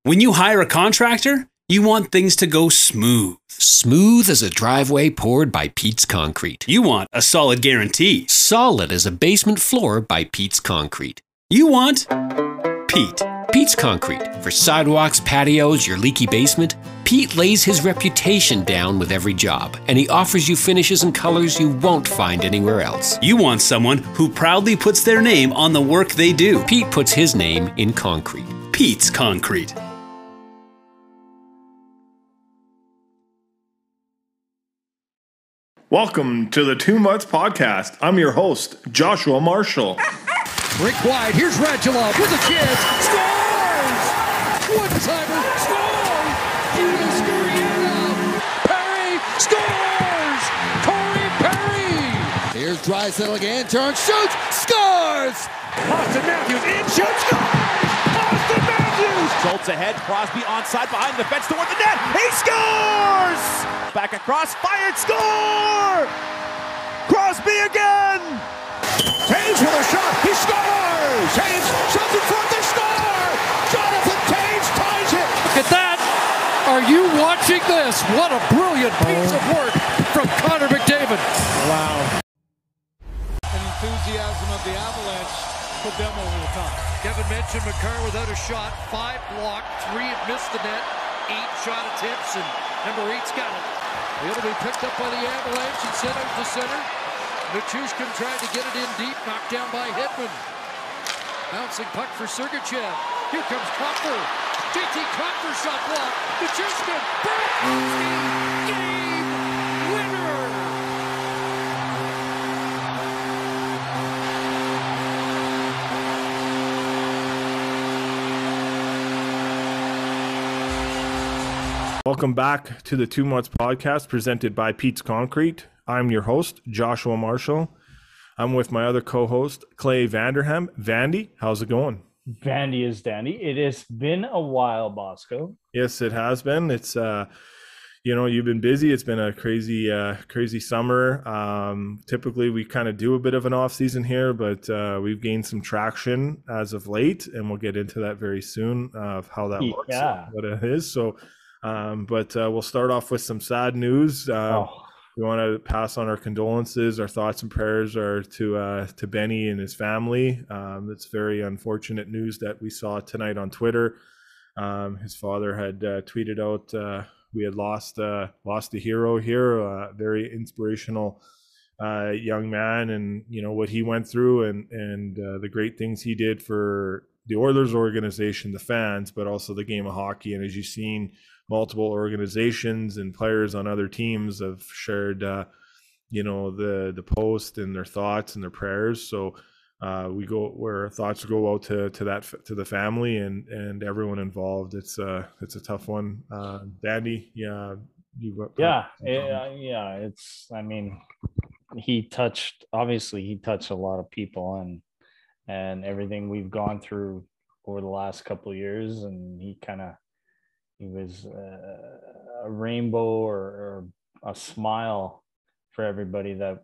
When you hire a contractor, you want things to go smooth. Smooth as a driveway poured by Pete's Concrete. You want a solid guarantee. Solid as a basement floor by Pete's Concrete. You want Pete. Pete's Concrete. For sidewalks, patios, your leaky basement, Pete lays his reputation down with every job, and he offers you finishes and colors you won't find anywhere else. You want someone who proudly puts their name on the work they do. Pete puts his name in concrete. Pete's Concrete. Welcome to the 2 Mutts Podcast. I'm your host, Joshua Marshall. Rick White, here's Radulov with a chance. Scores! One-timer, scores! Judas Gurriel. Perry scores! Corey Perry! Here's Draisaitl again, turns, shoots, scores! Austin Matthews in, shoots, scores! Austin Matthews! Schultz ahead, Crosby onside behind the fence toward the net. He scores! Back across, fired, score! Crosby again! Taves with a shot, he scores! Taves shoves in front, they score! Jonathan Taves ties it! Look at that! Are you watching this? What a brilliant piece of work from Connor McDavid! Wow. And enthusiasm of the Avalanche put them over the top. Kevin mentioned McCarr without a shot, 5 blocked, 3 had missed the net, 8 shot attempts, and number 8's got it. It'll be picked up by the Avalanche and sent out to center. Nichushkin tried to get it in deep, knocked down by Hedman. Bouncing puck for Sergachev. Here comes Kropfer. JT Kropfer shot block. Nichushkin. Game winner. Welcome back to the 2 Mutts Podcast presented by Pete's Concrete. I'm your host, Joshua Marshall. I'm with my other co-host, Clay Vanderham. Vandy, how's it going? Vandy is dandy. It has been a while, Bosco. Yes, it has been. It's, you've been busy. It's been a crazy summer. Typically, we kind of do a bit of an off season here, but we've gained some traction as of late, and we'll get into that very soon of how that looks, what it is. So, but we'll start off with some sad news. We want to pass on our condolences. Our thoughts and prayers are to Benny and his family. It's very unfortunate news that we saw tonight on Twitter. His father had tweeted out we had lost a hero here, a very inspirational young man, and what he went through and the great things he did for the Oilers organization, the fans, but also the game of hockey. And as you've seen, multiple organizations and players on other teams have shared, the post and their thoughts and their prayers. So our thoughts go out to the family and everyone involved. It's a tough one. Dandy, he touched a lot of people and everything we've gone through over the last couple of years, and he was a rainbow or a smile for everybody that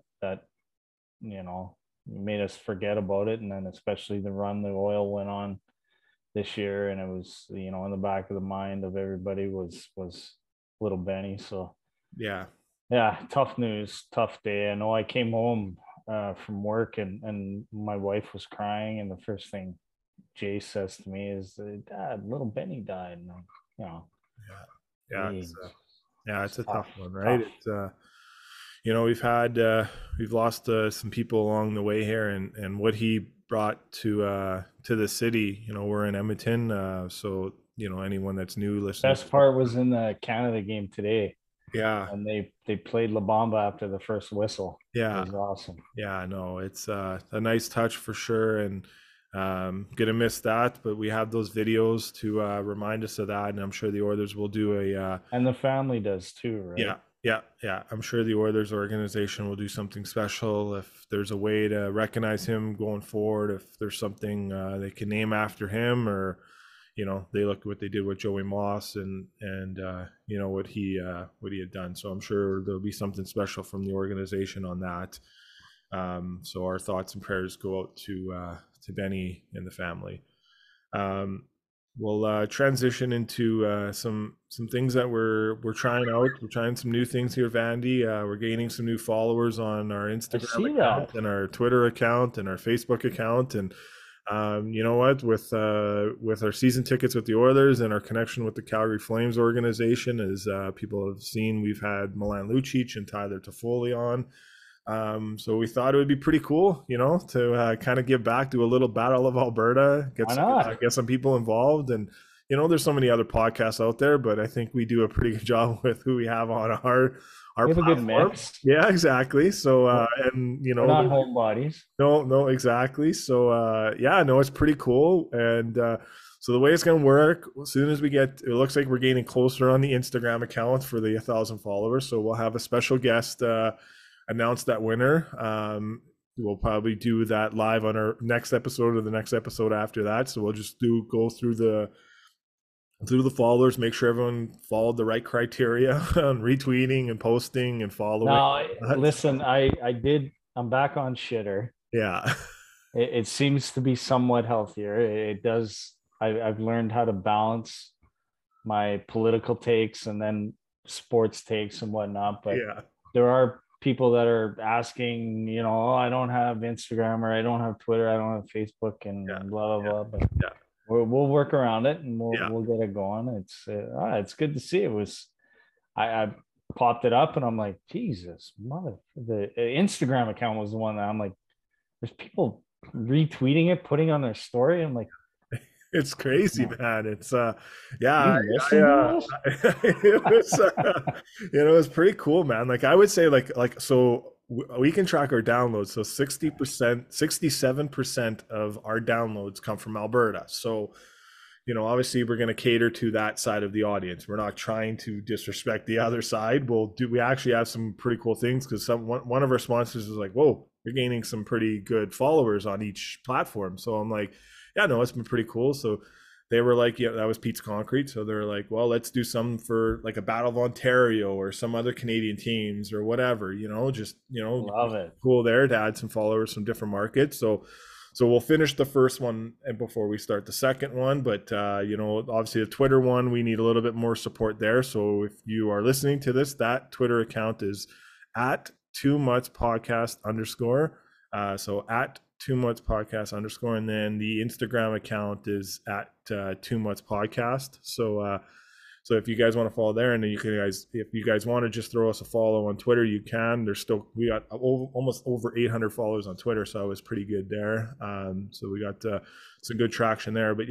made us forget about it. And then especially the run the Oil went on this year, and it was in the back of the mind of everybody was little Benny. So yeah, tough news, tough day. I know I came home from work and my wife was crying, and the first thing Jay says to me is, "Dad, little Benny died." And it's a tough one, right? Tough. It's we've lost some people along the way here, and what he brought to the city. We're in Edmonton, so anyone that's new listening. Best part was in the Canada game today. Yeah, and they played La Bamba after the first whistle. Yeah, it was awesome. Yeah, no, it's a nice touch for sure, and gonna miss that, but we have those videos to remind us of that, and I'm sure the Oilers will do and the family does too, right? Yeah, I'm sure the Oilers organization will do something special if there's a way to recognize him going forward, if there's something they can name after him, or they look at what they did with Joey Moss and what he had done. So I'm sure there'll be something special from the organization on that. So our thoughts and prayers go out to Benny and the family. we'll transition into some things that we're trying out. We're trying some new things here, Vandy. We're gaining some new followers on our Instagram account and our Twitter account and our Facebook account. And you know what? With our season tickets with the Oilers and our connection with the Calgary Flames organization, as people have seen, we've had Milan Lucic and Tyler Toffoli on. So we thought it would be pretty cool, to kind of give back to a little Battle of Alberta, get some people involved. And, there's so many other podcasts out there, but I think we do a pretty good job with who we have on our we have platform. A good mix. Yeah, exactly. So, and, we're not homebodies. No, exactly. So, it's pretty cool. And, so the way it's going to work, as soon as it looks like we're getting closer on the Instagram account for the 1,000 followers. So we'll have a special guest, announce that winner. We'll probably do that live on our next episode or the next episode after that. So we'll just go through the followers, make sure everyone followed the right criteria on retweeting and posting and following. No, listen, I'm back on Shitter. Yeah. It seems to be somewhat healthier. It does. I've learned how to balance my political takes and then sports takes and whatnot. But there are people that are asking, I don't have Instagram or I don't have Twitter, I don't have Facebook and blah, blah, blah. But we'll work around it and we'll get it going. It's good to see. I popped it up and I'm like, Jesus, the Instagram account was the one that I'm like, there's people retweeting it, putting on their story. I'm like, it's crazy, man. It's it was pretty cool, man. Like I would say so we can track our downloads. So 67% of our downloads come from Alberta. So, obviously we're going to cater to that side of the audience. We're not trying to disrespect the other side. We actually have some pretty cool things because one of our sponsors is like, whoa, you're gaining some pretty good followers on each platform. So I'm like, yeah, no, it's been pretty cool. So they were like, that was Pete's Concrete. So they're like, well, let's do some for like a Battle of Ontario or some other Canadian teams or whatever, love it. Cool there to add some followers from different markets. So we'll finish the first one and before we start the second one. But, obviously the Twitter one, we need a little bit more support there. So if you are listening to this, that Twitter account is at 2mutspodcast_. So at 2mutspodcast_, and then the Instagram account is at 2mutspodcast. So if you guys want to follow there, and then if you guys want to just throw us a follow on Twitter, you can. We got almost over 800 followers on Twitter, so it was pretty good there. So we got some good traction there. But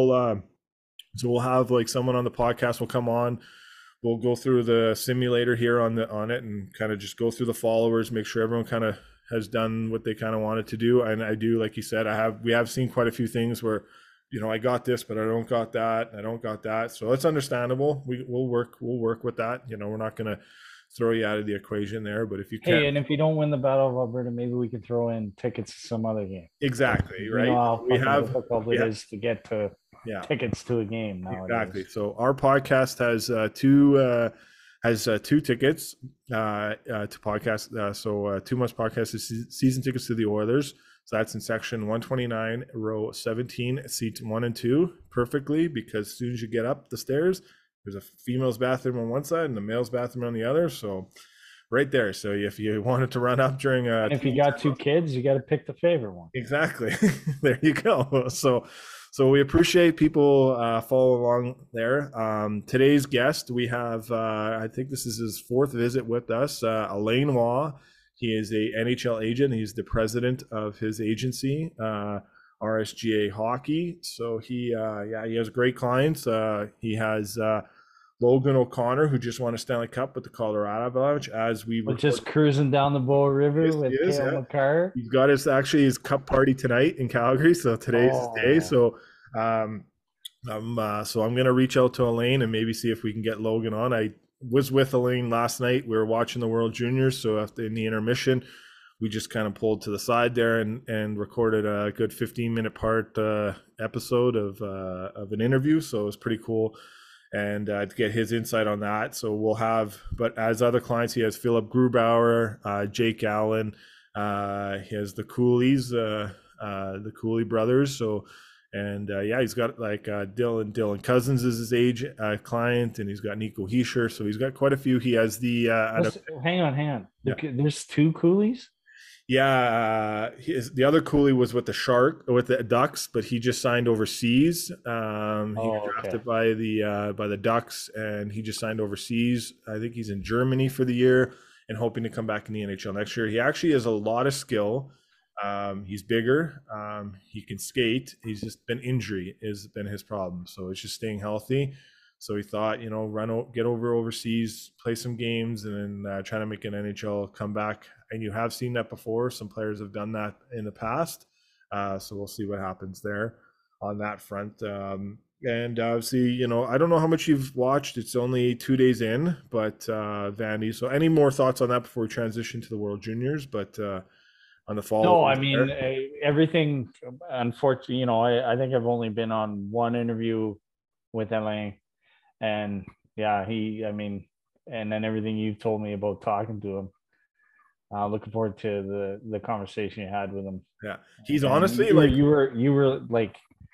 we'll have like someone on the podcast will come on. We'll go through the simulator here on it and kind of just go through the followers, make sure everyone kind of has done what they kind of wanted to do. And I do, like you said, we have seen quite a few things where, I got this, but I don't got that. So it's understandable. We'll work with that. We're not going to throw you out of the equation there, but if you can. Hey, and if you don't win the Battle of Alberta, maybe we can throw in tickets to some other game. Exactly. Right. How difficult it is to get to tickets to a game nowadays. Exactly. So our podcast has two tickets to podcast. So 2 Months Podcast is season tickets to the Oilers. So that's in section 129, row 17, seats 1 and 2, perfectly, because as soon as you get up the stairs, there's a female's bathroom on one side and the male's bathroom on the other. So right there. So if you wanted to run up during if you got two kids, you got to pick the favorite one. Exactly. There you go. So we appreciate people follow along there. Today's guest, we have, I think this is his 4th visit with us, Alain Waugh. He is a NHL agent. He's the president of his agency, RSGA Hockey. So he has great clients. He has Logan O'Connor, who just won a Stanley Cup with the Colorado Avalanche. Just cruising down the Bow River with Cale Makar. He's got his cup party tonight in Calgary. So today's his day. So I'm going to reach out to Alain and maybe see if we can get Logan on. I was with Alain last night. We were watching the World Juniors. So in the intermission, we just kind of pulled to the side there and recorded a good 15-minute part episode of an interview. So it was pretty cool. And to get his insight on that. So we'll have, but as other clients, he has Philip Grubauer, Jake Allen, he has the Coolies, the Cooley brothers. So, And he's got like Dylan Cousins is his age client, and he's got Nico Hischier. So he's got quite a few. He has the hang on. Yeah. There's 2 Coolies. Yeah, the other Cooley was with the Ducks, but he just signed overseas. He was drafted by the Ducks, and he just signed overseas. I think he's in Germany for the year and hoping to come back in the NHL next year. He actually has a lot of skill. He's bigger. He can skate. He's just been injury has been his problem. So it's just staying healthy. So he thought, get overseas, play some games, and then try to make an NHL comeback. And you have seen that before. Some players have done that in the past. So we'll see what happens there on that front. And obviously, I don't know how much you've watched. It's only 2 days in, but Vandy. So any more thoughts on that before we transition to the World Juniors? But on the fall. No, I mean, everything, unfortunately, I think I've only been on one interview with Alain. And and then everything you've told me about talking to him, looking forward to the conversation you had with him. Yeah, he's honestly you were like,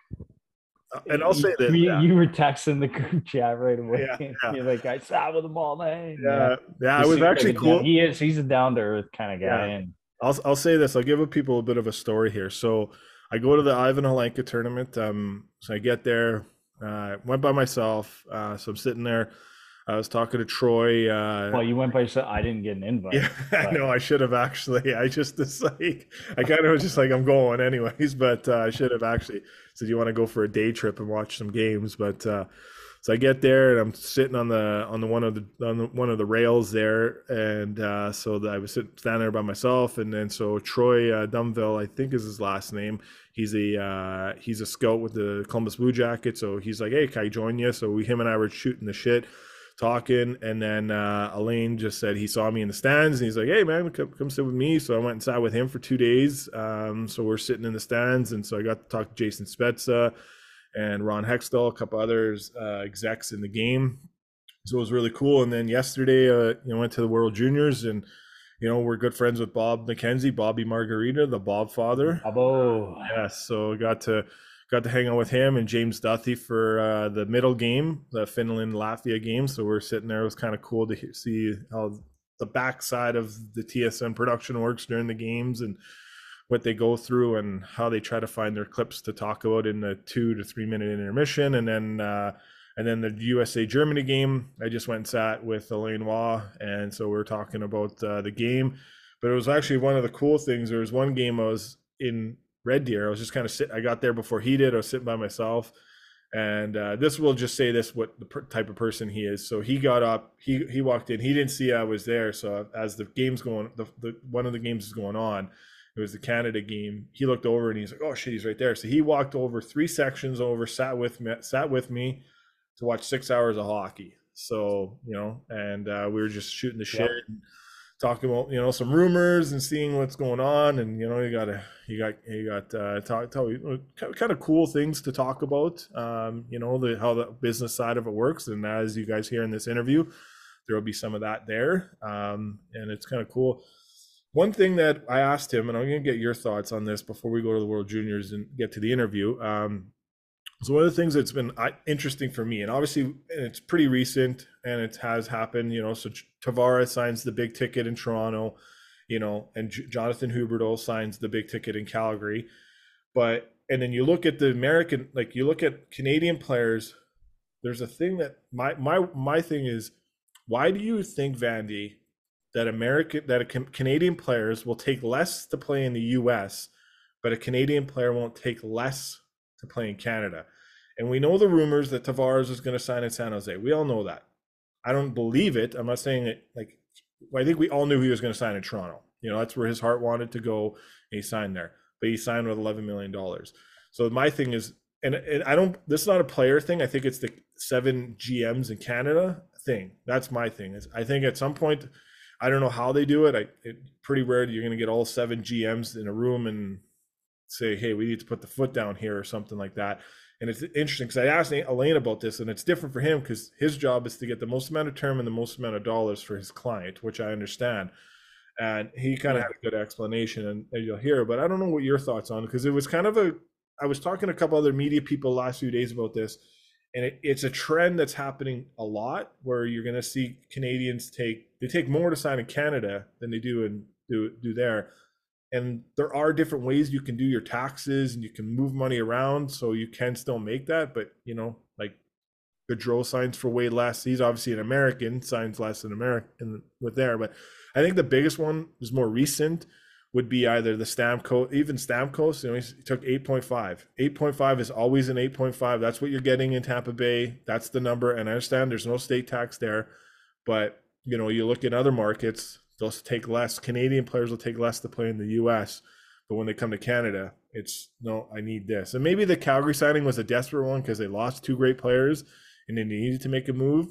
and I'll say that you were texting the group chat right away. Yeah. You're like, I sat with him all day. Yeah, it was actually cool. He's a down to earth kind of guy. Yeah. And I'll say this. I'll give people a bit of a story here. So I go to the Ivan Halenka tournament. So I get there. Went by myself, so I'm sitting there. I was talking to Troy. Well, you went by yourself. I didn't get an invite. Yeah, I know. I should have actually. I just I kind of was just like, I'm going anyways. But I should have actually said, you want to go for a day trip and watch some games? But so I get there and I'm sitting on one of the rails there, and so I was standing there by myself, and then so Troy Dumville, I think is his last name. He's a scout with the Columbus Blue Jackets, so he's like, hey, can I join you? So him and I were shooting the shit, talking, and then Alain just said he saw me in the stands, and he's like, hey man, come sit with me. So I went and sat with him for 2 days. So we're sitting in the stands, and so I got to talk to Jason Spezza and Ron Hextall, a couple others execs in the game. So it was really cool. And then yesterday, went to the World Juniors, and we're good friends with Bob McKenzie, Bobby Margarita, the Bob father. Abo. Yes, so got to hang out with him and James Duthie for the middle game, the Finland-Latvia game. So we're sitting there. It was kind of cool to see how the backside of the TSN production works during the games and what they go through and how they try to find their clips to talk about in the 2 to 3 minute intermission. And then the USA Germany game, I just went and sat with Alain Waugh, and so we were talking about the game. But it was actually one of the cool things. There was one game I was in Red Deer. I was just kind of sitting. I got there before he did. I was sitting by myself, and this will just say this: what the type of person he is. So he got up. He walked in. He didn't see I was there. So as the game's going, the one of the games is going on. It was the Canada game. He looked over and he's like, "Oh shit, he's right there." So he walked over 3 sections over, sat with me to watch 6 hours of hockey. So and we were just shooting the shit. And talking about some rumors and seeing what's going on, and you got kind of cool things to talk about. How the business side of it works, and as you guys hear in this interview, there will be some of that there, and it's kind of cool. One thing that I asked him, and I'm going to get your thoughts on this before we go to the World Juniors and get to the interview. So one of the things that's been interesting for me, and obviously it's pretty recent and it has happened, so Tavares signs the big ticket in Toronto, and Jonathan Huberdeau signs the big ticket in Calgary. And then you look at the American, like you look at Canadian players, there's a thing that my thing is, why do you think, Vandy, that Canadian players will take less to play in the US, but a Canadian player won't take less to play in Canada? And we know the rumors that Tavares is going to sign in San Jose. We all know that. I don't believe it. I'm not saying it I think we all knew he was going to sign in Toronto. That's where his heart wanted to go, and he signed there. But he signed with $11 million. So my thing is, and I don't, this is not a player thing. I think it's the 7 GMs in Canada thing. That's my thing. I think at some point, I don't know how they do it. It's pretty rare that you're going to get all 7 GMs in a room and say, hey, we need to put the foot down here or something like that. And it's interesting because I asked Alain about this, and it's different for him because his job is to get the most amount of term and the most amount of dollars for his client, which I understand. And he kind of had a good explanation, and you'll hear. But I don't know what your thoughts on, because it was kind of I was talking to a couple other media people last few days about this, and it's a trend that's happening a lot where you're going to see Canadians take more to sign in Canada than they do there. And there are different ways you can do your taxes and you can move money around so you can still make that. But, like Gaudreau signs for way less. He's obviously an American, signs less than American with there. But I think the biggest one is more recent would be either the Stamkos, even Stamkos, he took 8.5. 8.5 is always an 8.5. That's what you're getting in Tampa Bay. That's the number. And I understand there's no state tax there. But, you look at other markets, they'll take less. Canadian players will take less to play in the U.S. But when they come to Canada, it's, no, I need this. And maybe the Calgary signing was a desperate one because they lost 2 great players and they needed to make a move.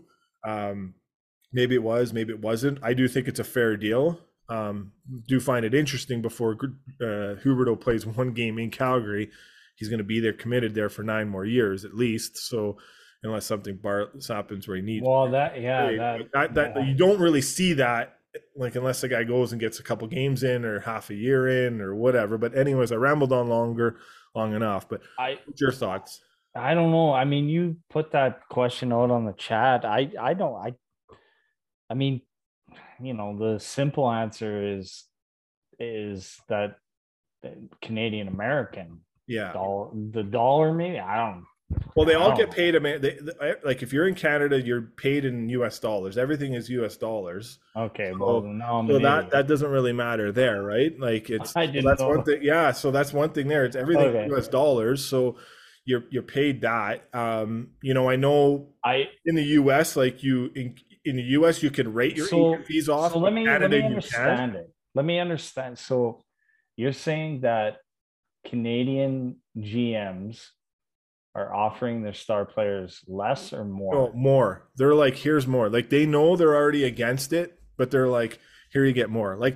Maybe it was, maybe it wasn't. I do think it's a fair deal. Do find it interesting before Huberdeau plays 1 game in Calgary, he's going to be there committed there for 9 more years at least. So unless something happens where he needs, well, that you don't really see that, like unless the guy goes and gets a couple games in or half a year in or whatever. But anyways, I rambled on long enough. But what's your thoughts? I don't know. I mean, you put that question out on the chat. I mean, the simple answer is that Canadian American. Yeah. The dollar, maybe. I don't. Well, they all get paid. Like if you're in Canada, you're paid in U.S. dollars. Everything is U.S. dollars. Okay. Well, that doesn't really matter there, right? Like that's one thing. Yeah. So that's one thing there. It's everything U.S. dollars. So you're paid that. I know in the U.S. like in the U.S. you can rate your fees off. So let me understand it. Let me understand. So you're saying that Canadian GMs are offering their star players less or more? No, more. They're like, here's more. Like they know they're already against it, but they're like, here you get more. Like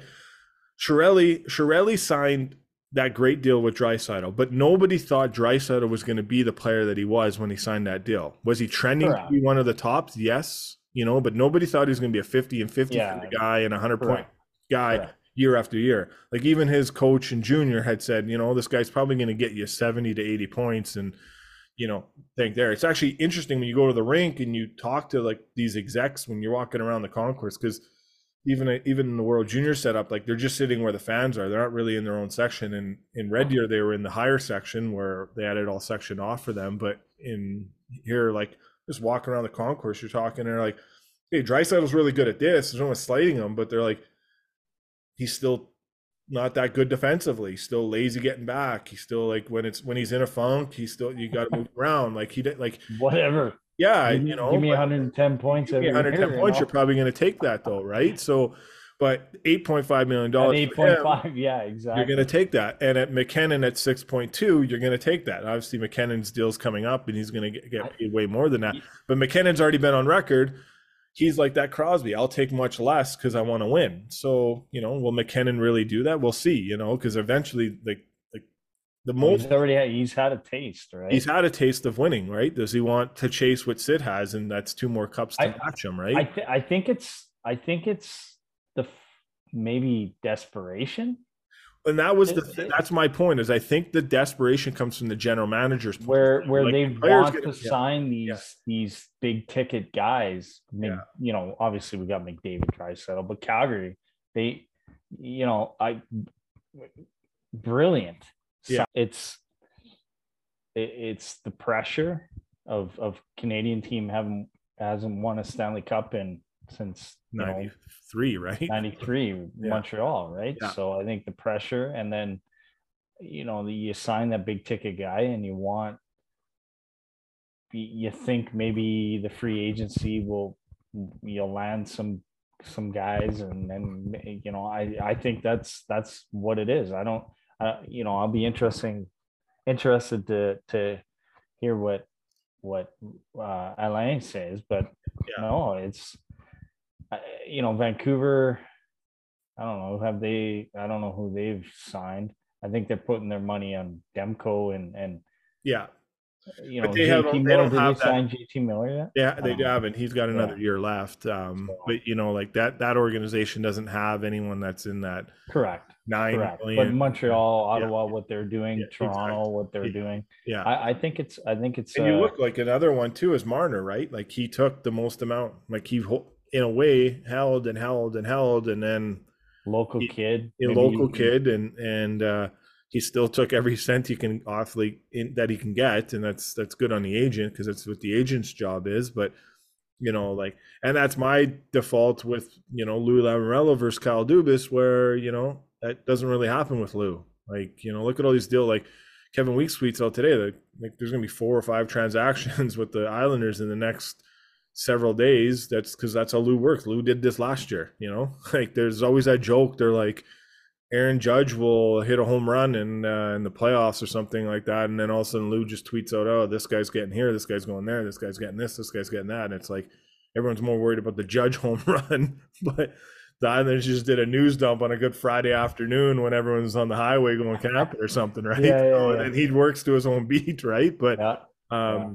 Chiarelli signed that great deal with Draisaitl, but nobody thought Draisaitl was going to be the player that he was when he signed that deal. Was he trending to be one of the tops? Yes. But nobody thought he was going to be a 50 and 50 kind of guy and a 100-point guy year after year. Like even his coach and junior had said, this guy's probably going to get you 70 to 80 points and, think there. It's actually interesting when you go to the rink and you talk to like these execs when you're walking around the concourse, because even in the World Junior setup, like they're just sitting where the fans are. They're not really in their own section. And in Red Deer, they were in the higher section where they had it all sectioned off for them. But in here, like just walking around the concourse, you're talking, and they're like, hey, Draisaitl's really good at this. There's no one slighting him, but they're like, he's still not that good defensively. He's still lazy getting back. He's still like when he's in a funk, you got to move around. Like whatever. Yeah, give me 110 points. Give me 110 points. You're probably going to take that though, right? So, but $8.5 million. 8.5, yeah, exactly. You're going to take that, and at McKinnon at 6.2, you're going to take that. Obviously, McKinnon's deal's coming up, and he's going to get paid way more than that. But McKinnon's already been on record. He's like that Crosby. I'll take much less because I want to win. So, will McKinnon really do that? We'll see, because eventually the most he's had a taste, right? He's had a taste of winning, right? Does he want to chase what Sid has, and that's 2 more cups to match him, right? I think it's the maybe desperation. And that was that's my point, is I think the desperation comes from the general managers where like they want to sign these big ticket guys. Obviously we got McDavid, Draisaitl, but Calgary, they, brilliant. Yeah. It's the pressure of Canadian team hasn't won a Stanley Cup since 93, right? 93, Montreal, right? Yeah. So I think the pressure, and then you sign that big ticket guy, and you think maybe the free agency you'll land some guys, and then I think that's what it is. I don't. I'll be interested to hear what Alain says, but no, it's Vancouver. I don't know who they've signed. I think they're putting their money on Demko and You know, JT Miller, did they sign JT Miller yet? Yeah, they haven't. He's got another year left. But, you know, like that organization doesn't have anyone that's in that. Correct. 9 Correct. million. But Montreal, Ottawa, what they're doing, Toronto, what they're doing. Yeah. I think it's. And you look like another one too is Marner, right? Like he took the most amount. Like he, in a way, held, and then local kid, and he still took every cent he can off that he can get, and that's good on the agent because that's what the agent's job is. But you know, like, and that's my default with, you know, Lou Lamoriello versus Kyle Dubas, where, you know, that doesn't really happen with Lou. Like, you know, look at all these deals. Like Kevin Weeks tweets out today that like there's gonna be 4 or 5 transactions with the Islanders in the next several days. That's because that's how Lou works. Lou did this last year, you know. Like there's always that joke. They're like, Aaron Judge will hit a home run in the playoffs or something like that, and then all of a sudden Lou just tweets out, "Oh, this guy's getting here, this guy's going there, this guy's getting this guy's getting that." And it's like everyone's more worried about the Judge home run, but the Islanders just did a news dump on a good Friday afternoon when everyone's on the highway going camping or something, right? And then he works to his own beat, right? But I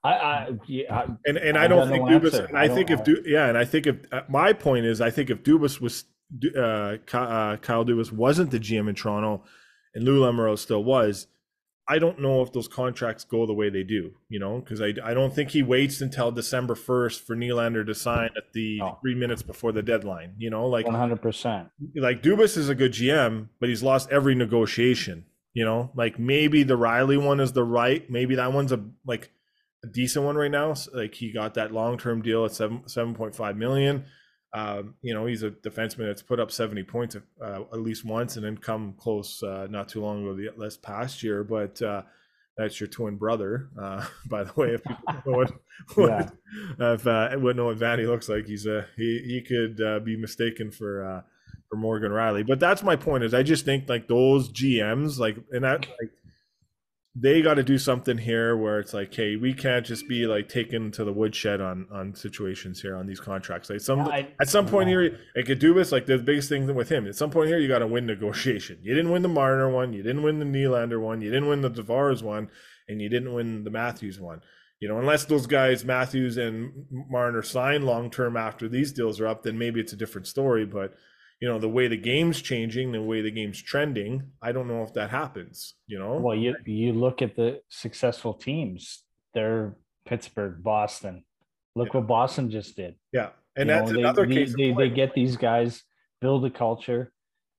don't think Dubas. And I think if my point is, I think if Dubas was Kyle Dubas wasn't the GM in Toronto and Lou Lamoriello still was, I don't know if those contracts go the way they do, you know, because I don't think he waits until December 1st for Nylander to sign at the 3 minutes before the deadline, you know, like 100%. Like Dubas is a good GM, but he's lost every negotiation, you know, like maybe the Riley one is maybe that one's a decent one right now. So, like he got that long-term deal at 7.5 million. You know, he's a defenseman that's put up 70 points at least once and then come close not too long ago this past year. But that's your twin brother, by the way. If people know what Vanny looks like, he could be mistaken for Morgan Riley. But that's my point. Is I just think like those GMs they got to do something here where it's like, hey, we can't just be like taken to the woodshed on situations here on these contracts. Like at some point here, like at Dubas, like the biggest thing with him, at some point here, you got to win negotiation. You didn't win the Marner one, you didn't win the Nylander one, you didn't win the Tavares one, and you didn't win the Matthews one. You know, unless those guys, Matthews and Marner, sign long term after these deals are up, then maybe it's a different story. But you know, the way the game's changing, the way the game's trending, I don't know if that happens, you know? Well, you look at the successful teams. They're Pittsburgh, Boston. Look what Boston just did. Yeah. And that's another case. They get these guys, build a culture.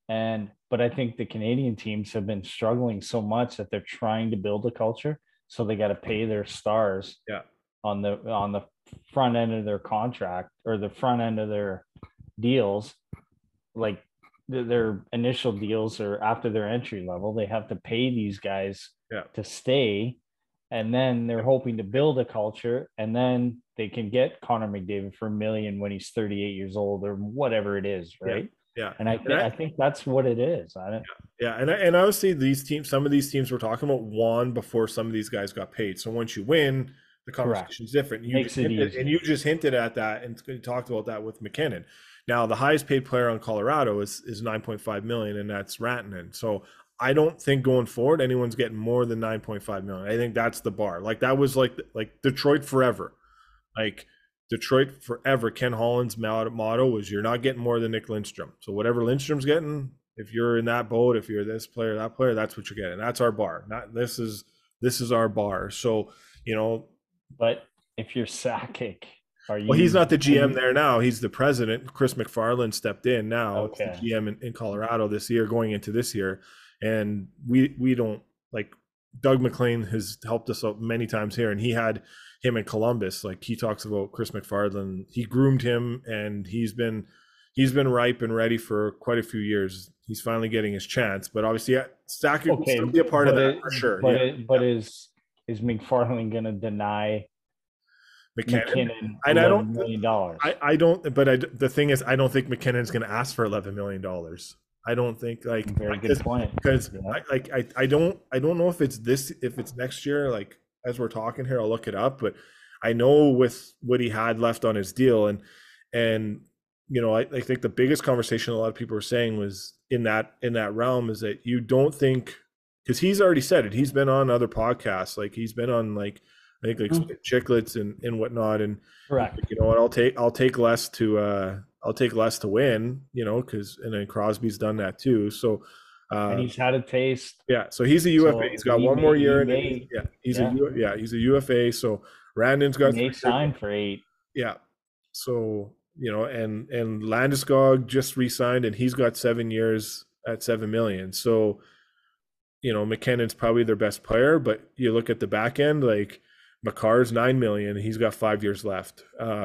But I think the Canadian teams have been struggling so much that they're trying to build a culture. So they got to pay their stars on the front end of their contract or the front end of their deals. Like their initial deals or after their entry level, they have to pay these guys to stay, and then they're hoping to build a culture, and then they can get Connor McDavid for $1 million when he's 38 years old or whatever it is, right? Yeah. And I think that's what it is. And obviously these teams, some of these teams we're talking about won before some of these guys got paid. So once you win, the conversation is different. You just hinted at that and talked about that with McKinnon. Now, the highest paid player on Colorado is $9.5 million, and that's Rantanen. So I don't think going forward anyone's getting more than $9.5 million. I think that's the bar. Like that was like Detroit forever. Like Detroit forever. Ken Holland's motto was you're not getting more than Nick Lindstrom. So whatever Lindstrom's getting, if you're in that boat, if you're this player, that player, that's what you're getting. That's our bar. This is our bar. So, you know. But if you're Sakic. Well, he's not the GM there now. He's the president. Chris McFarland stepped in now. Okay. The GM in Colorado this year, going into this year. And we don't like Doug McLean has helped us out many times here. And he had him in Columbus. Like he talks about Chris McFarland. He groomed him and he's been ripe and ready for quite a few years. He's finally getting his chance. But obviously Sakic will still be a part of that for sure. But is McFarland going to deny McKinnon and $11 million? I don't. But the thing is, I don't think McKinnon's going to ask for $11 million. I don't think very good point, because I don't know if it's next year. Like as we're talking here, I'll look it up. But I know with what he had left on his deal, and you know, I think the biggest conversation a lot of people were saying was in that realm is that you don't think because he's already said it. He's been on other podcasts. Like he's been on like I think like Chicklets and whatnot. And correct. You know what? I'll take less to win. You know, because and then Crosby's done that too. So. And he's had a taste. Yeah, so he's a UFA. So he's got one more year. He's a UFA. So Randon's got. They signed for 8. Yeah, so you know, and Landeskog just re-signed, and he's got 7 years at $7 million. So, you know, McKinnon's probably their best player, but you look at the back end, like Makar's $9 million. He's got 5 years left.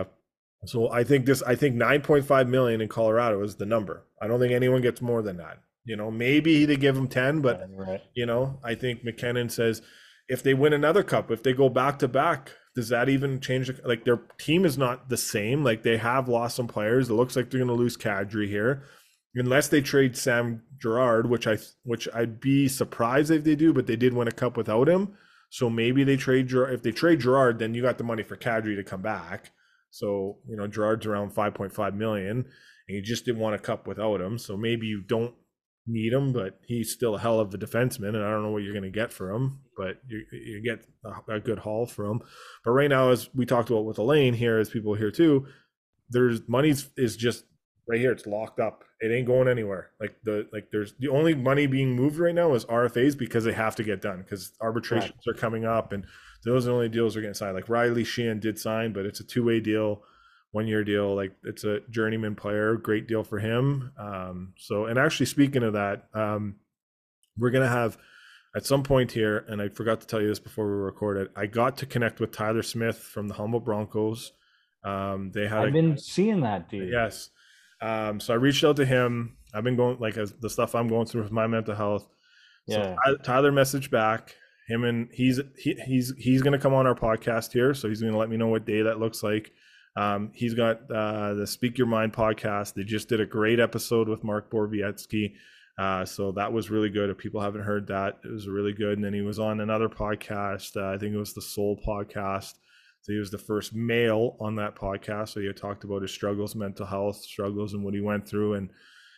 So I think 9.5 million in Colorado is the number. I don't think anyone gets more than that. You know, maybe they give him 10, but you know, I think McKinnon says if they win another cup, if they go back to back, does that even change? Like their team is not the same. Like they have lost some players. It looks like they're going to lose Kadri here, unless they trade Sam Girard, which I'd be surprised if they do. But they did win a cup without him, so maybe they trade Girard. If they trade Girard, then you got the money for Kadri to come back. So you know, Girard's around 5.5 million, and you just didn't want a cup without him. So maybe you don't need him, but he's still a hell of a defenseman, and I don't know what you're going to get for him, but you get a good haul for him. But right now, as we talked about with Elaine here, as people here too, there's money is just right here. It's locked up. It ain't going anywhere. There's the only money being moved right now is RFAs because they have to get done because arbitrations are coming up, and those are the only deals are getting signed. Like Riley Sheehan did sign, but it's a 2-way deal. 1-year deal, like it's a journeyman player, great deal for him. So, and actually speaking of that, we're going to have at some point here, and I forgot to tell you this before we recorded, I got to connect with Tyler Smith from the Humboldt Broncos. I've been seeing that dude. Yes. So I reached out to him. I've been going as the stuff I'm going through with my mental health. Yeah. So Tyler messaged back him, and he's going to come on our podcast here. So he's going to let me know what day that looks like. He's got the Speak Your Mind podcast. They just did a great episode with Mark Borowiecki. So that was really good. If people haven't heard that, it was really good. And then he was on another podcast. I think it was the Soul podcast. So he was the first male on that podcast. So he talked about his struggles, mental health struggles, and what he went through. And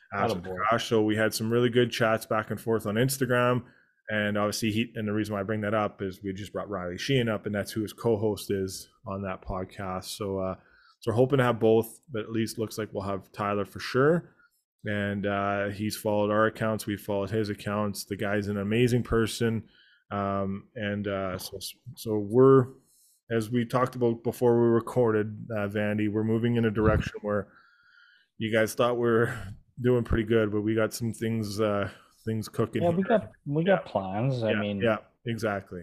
so we had some really good chats back and forth on Instagram. And obviously and the reason why I bring that up is we just brought Riley Sheehan up, and that's who his co-host is on that podcast. So we're hoping to have both, but at least looks like we'll have Tyler for sure. And he's followed our accounts. We've followed his accounts. The guy's an amazing person. So we're, as we talked about before we recorded, Vandy, we're moving in a direction where you guys thought we were doing pretty good, but we got some things cooking. Yeah, we got plans. I mean, exactly.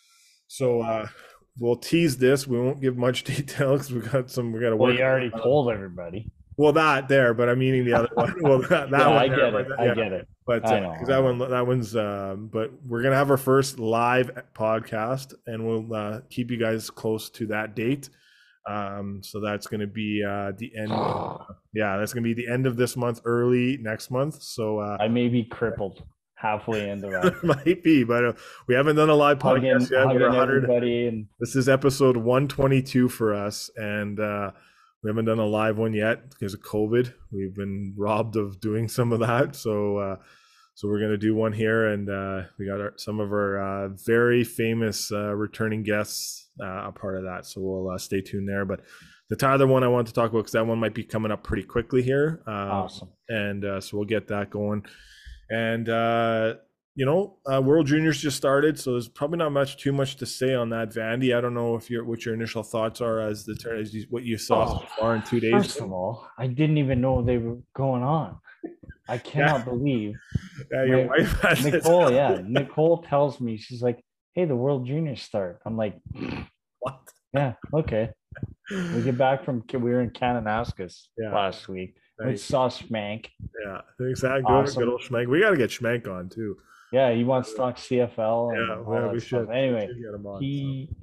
So we'll tease this. We won't give much detail because we got to work. Well, you already told everybody. Well, that there, but I'm meaning the other one. Well, that one. I get it. I get it. But because that one's. But we're gonna have our first live podcast, and we'll keep you guys close to that date. So that's going to be the end. That's going to be the end of this month, early next month. So I may be crippled halfway into that. Might be, but we haven't done a live podcast yet. We're 100. This is episode 122 for us, and we haven't done a live one yet because of COVID. We've been robbed of doing some of that. So we're going to do one here, and we got some of our very famous returning guests a part of that. So we'll stay tuned there. But the Tyler one I want to talk about because that one might be coming up pretty quickly here. Awesome. And so we'll get that going. And, World Juniors just started, so there's probably not too much to say on that, Vandy. I don't know what your initial thoughts are as what you saw so far in 2 days. First of all, I didn't even know they were going on. I cannot believe. Your wife has Nicole. Nicole tells me, she's like, "Hey, the World Juniors start." I'm like, "What?" Yeah, okay. We get back we were in Kananaskis last week. We saw Schmank. Yeah, exactly. Awesome. Good old Schmank. We got to get Schmank on too. Yeah, he wants to talk CFL. And we should. Anyway, get him on,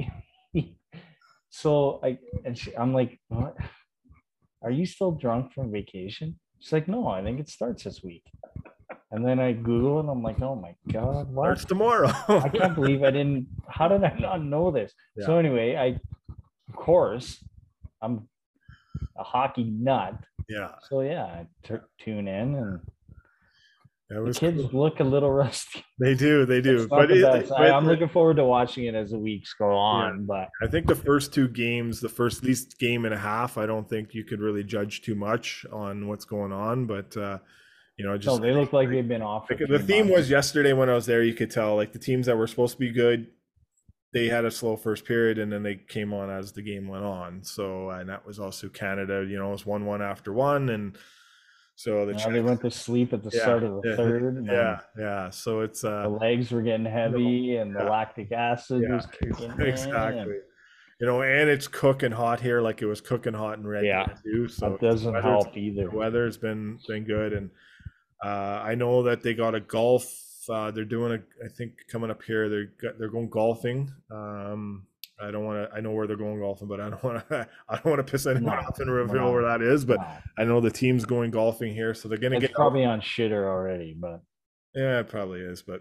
I'm like, "What? Are you still drunk from vacation?" She's like, "No, I think it starts this week." And then I Google and I'm like, "Oh my God, what? Starts tomorrow." I can't believe how did I not know this? Yeah. So anyway, of course, I'm a hockey nut. Yeah. So I tune in, and The kids look a little rusty. They do. But I'm looking forward to watching it as the weeks go on. But I think the first two games, the first at least game and a half, I don't think you could really judge too much on what's going on. But they look like they've been off. The theme was yesterday when I was there. You could tell like the teams that were supposed to be good, they had a slow first period, and then they came on as the game went on. So, and that was also Canada. It was 1-1 after one, and so they went to sleep at the start of the third. Yeah. So it's the legs were getting heavy, and the lactic acid was kicking in. Exactly. And it's cooking hot here, like it was cooking hot in Red Deer too. So it doesn't help either. The weather's been good, and I know that they got a golf. They're doing I think coming up here, they're going golfing. I don't want to. I know where they're going golfing, but I don't want to piss anyone off and reveal where that is. But I know the team's going golfing here, so they're gonna get probably on shitter already. But yeah, it probably is. But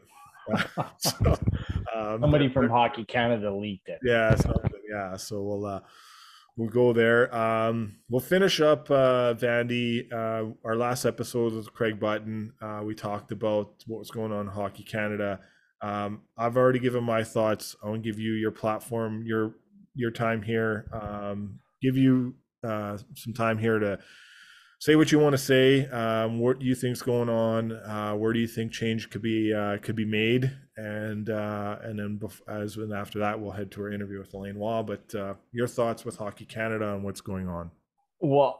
somebody from Hockey Canada leaked it. Yeah, something. Yeah, so we'll go there. We'll finish up, Vandy. Our last episode with Craig Button. We talked about what was going on in Hockey Canada. I've already given my thoughts. I want to give you your platform, your time here. Give you some time here to say what you want to say. What do you think's going on? Where do you think change could be made? And then after that, we'll head to our interview with Elaine Waugh. But your thoughts with Hockey Canada and what's going on? Well,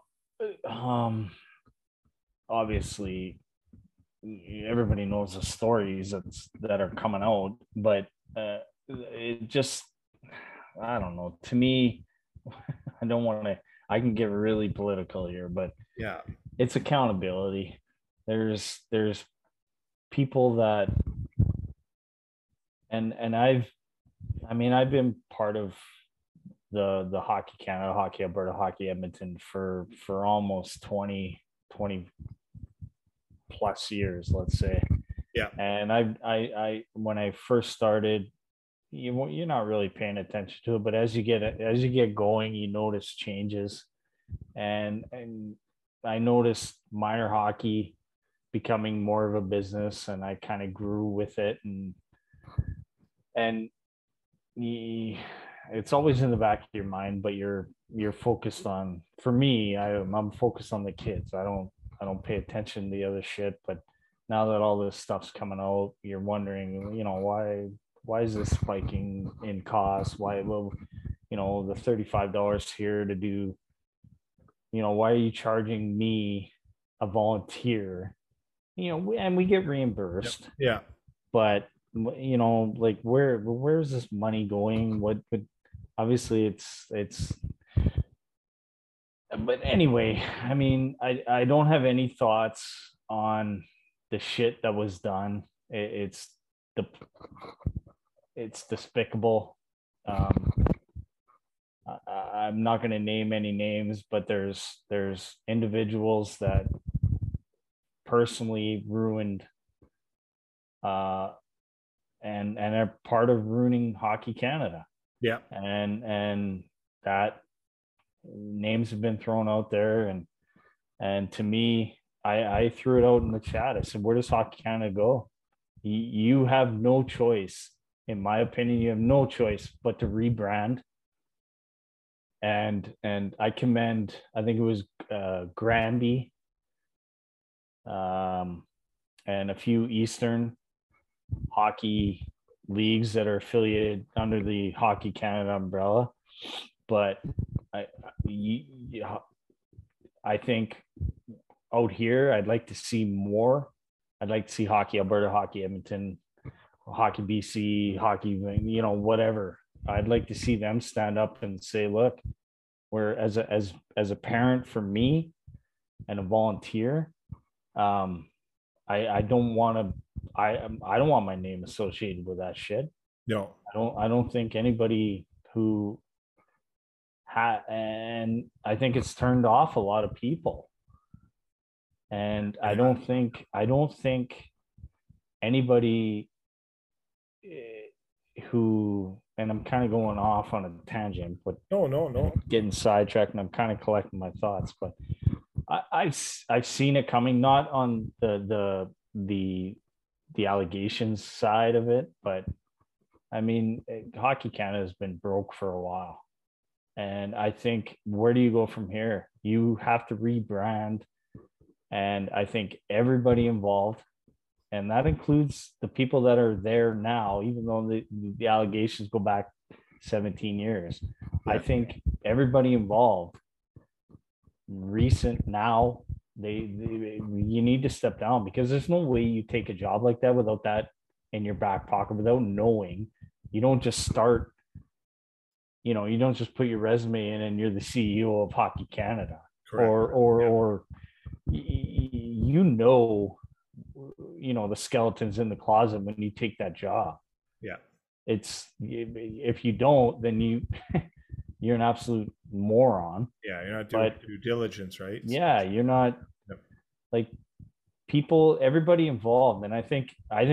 obviously, everybody knows the stories that are coming out, but it just, I don't know. To me, I don't want to. I can get really political here, but yeah, it's accountability. There's people that, and I've been part of the Hockey Canada, Hockey Alberta, Hockey Edmonton for almost 20 plus years, let's say. Yeah. And I when I first started, you're not really paying attention to it, but as you get going, you notice changes, and I noticed minor hockey becoming more of a business, and I kind of grew with it, and it's always in the back of your mind, but you're focused on. For me, I'm focused on the kids. I don't pay attention to the other shit, but now that all this stuff's coming out, you're wondering, why is this spiking in cost? Why will, the $35 here to do, why are you charging me, a volunteer, and we get reimbursed. Yeah. But, like where's this money going? What obviously it's, but anyway, I don't have any thoughts on the shit that was done. It's despicable. I'm not going to name any names, but there's individuals that personally ruined and are part of ruining Hockey Canada. Yeah. And that names have been thrown out there, and to me, I threw it out in the chat. I said, where does Hockey Canada go? You have no choice. In my opinion, you have no choice but to rebrand. And I commend, I think it was Granby and a few Eastern hockey leagues that are affiliated under the Hockey Canada umbrella. But I think out here, I'd like to see more. I'd like to see Hockey Alberta, Hockey Edmonton, Hockey BC, Hockey, whatever. I'd like to see them stand up and say, look, we're as a parent for me and a volunteer, I don't want my name associated with that shit. No, I don't think anybody who and I think it's turned off a lot of people. And I don't think anybody who, and I'm kind of going off on a tangent, but no, getting sidetracked, and I'm kind of collecting my thoughts. But I've seen it coming, not on the the allegations side of it, but I mean, Hockey Canada has been broke for a while. And I think, where do you go from here? You have to rebrand. And I think everybody involved, and that includes the people that are there now, even though the allegations go back 17 years. Yeah. I think everybody involved, recent now, you need to step down, because there's no way you take a job like that without that in your back pocket, without knowing. You don't just start, you don't just put your resume in and you're the CEO of Hockey Canada. Correct. or the skeletons in the closet when you take that job. Yeah. If you don't, then you're an absolute moron. Yeah, you're not doing due diligence, right? Yeah, you're not. Yep. Like, people, everybody involved. And I think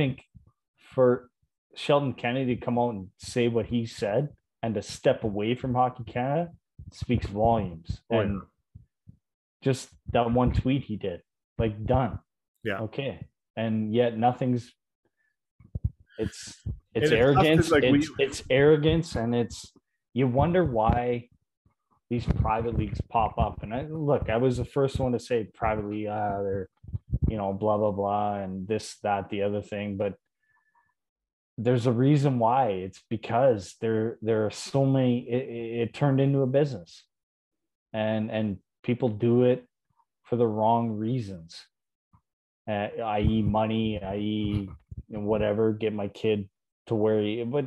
for Sheldon Kennedy to come out and say what he said and to step away from Hockey Canada speaks volumes. Oh, and just that one tweet he did, like, done. Yeah. Okay. And yet nothing's, it's arrogance. It's arrogance. And you wonder why these private leagues pop up. And I was the first one to say privately, they're, blah, blah, blah, and this, that, the other thing. But there's a reason why. It's because there are so many, it turned into a business, and people do it for the wrong reasons, i.e. money, i.e. whatever, get my kid to where but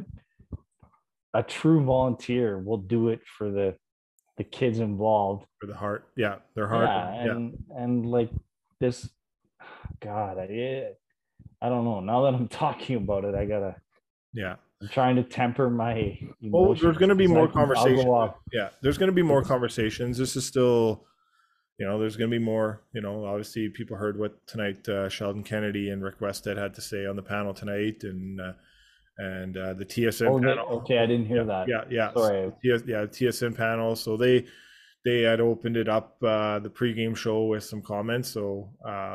a true volunteer will do it for the kids involved, for the heart. Yeah, their heart. Yeah, and like this, God, I don't know. Now that I'm talking about it, I'm trying to temper my emotions. Well, there's going to be more conversations. Yeah, there's going to be more conversations. This is still, there's going to be more, obviously people heard what tonight Sheldon Kennedy and Rick Westhead had to say on the panel tonight, and the TSN panel. Okay, I didn't hear that. Yeah. Sorry. TSN panel. So they had opened it up, the pregame show, with some comments. So,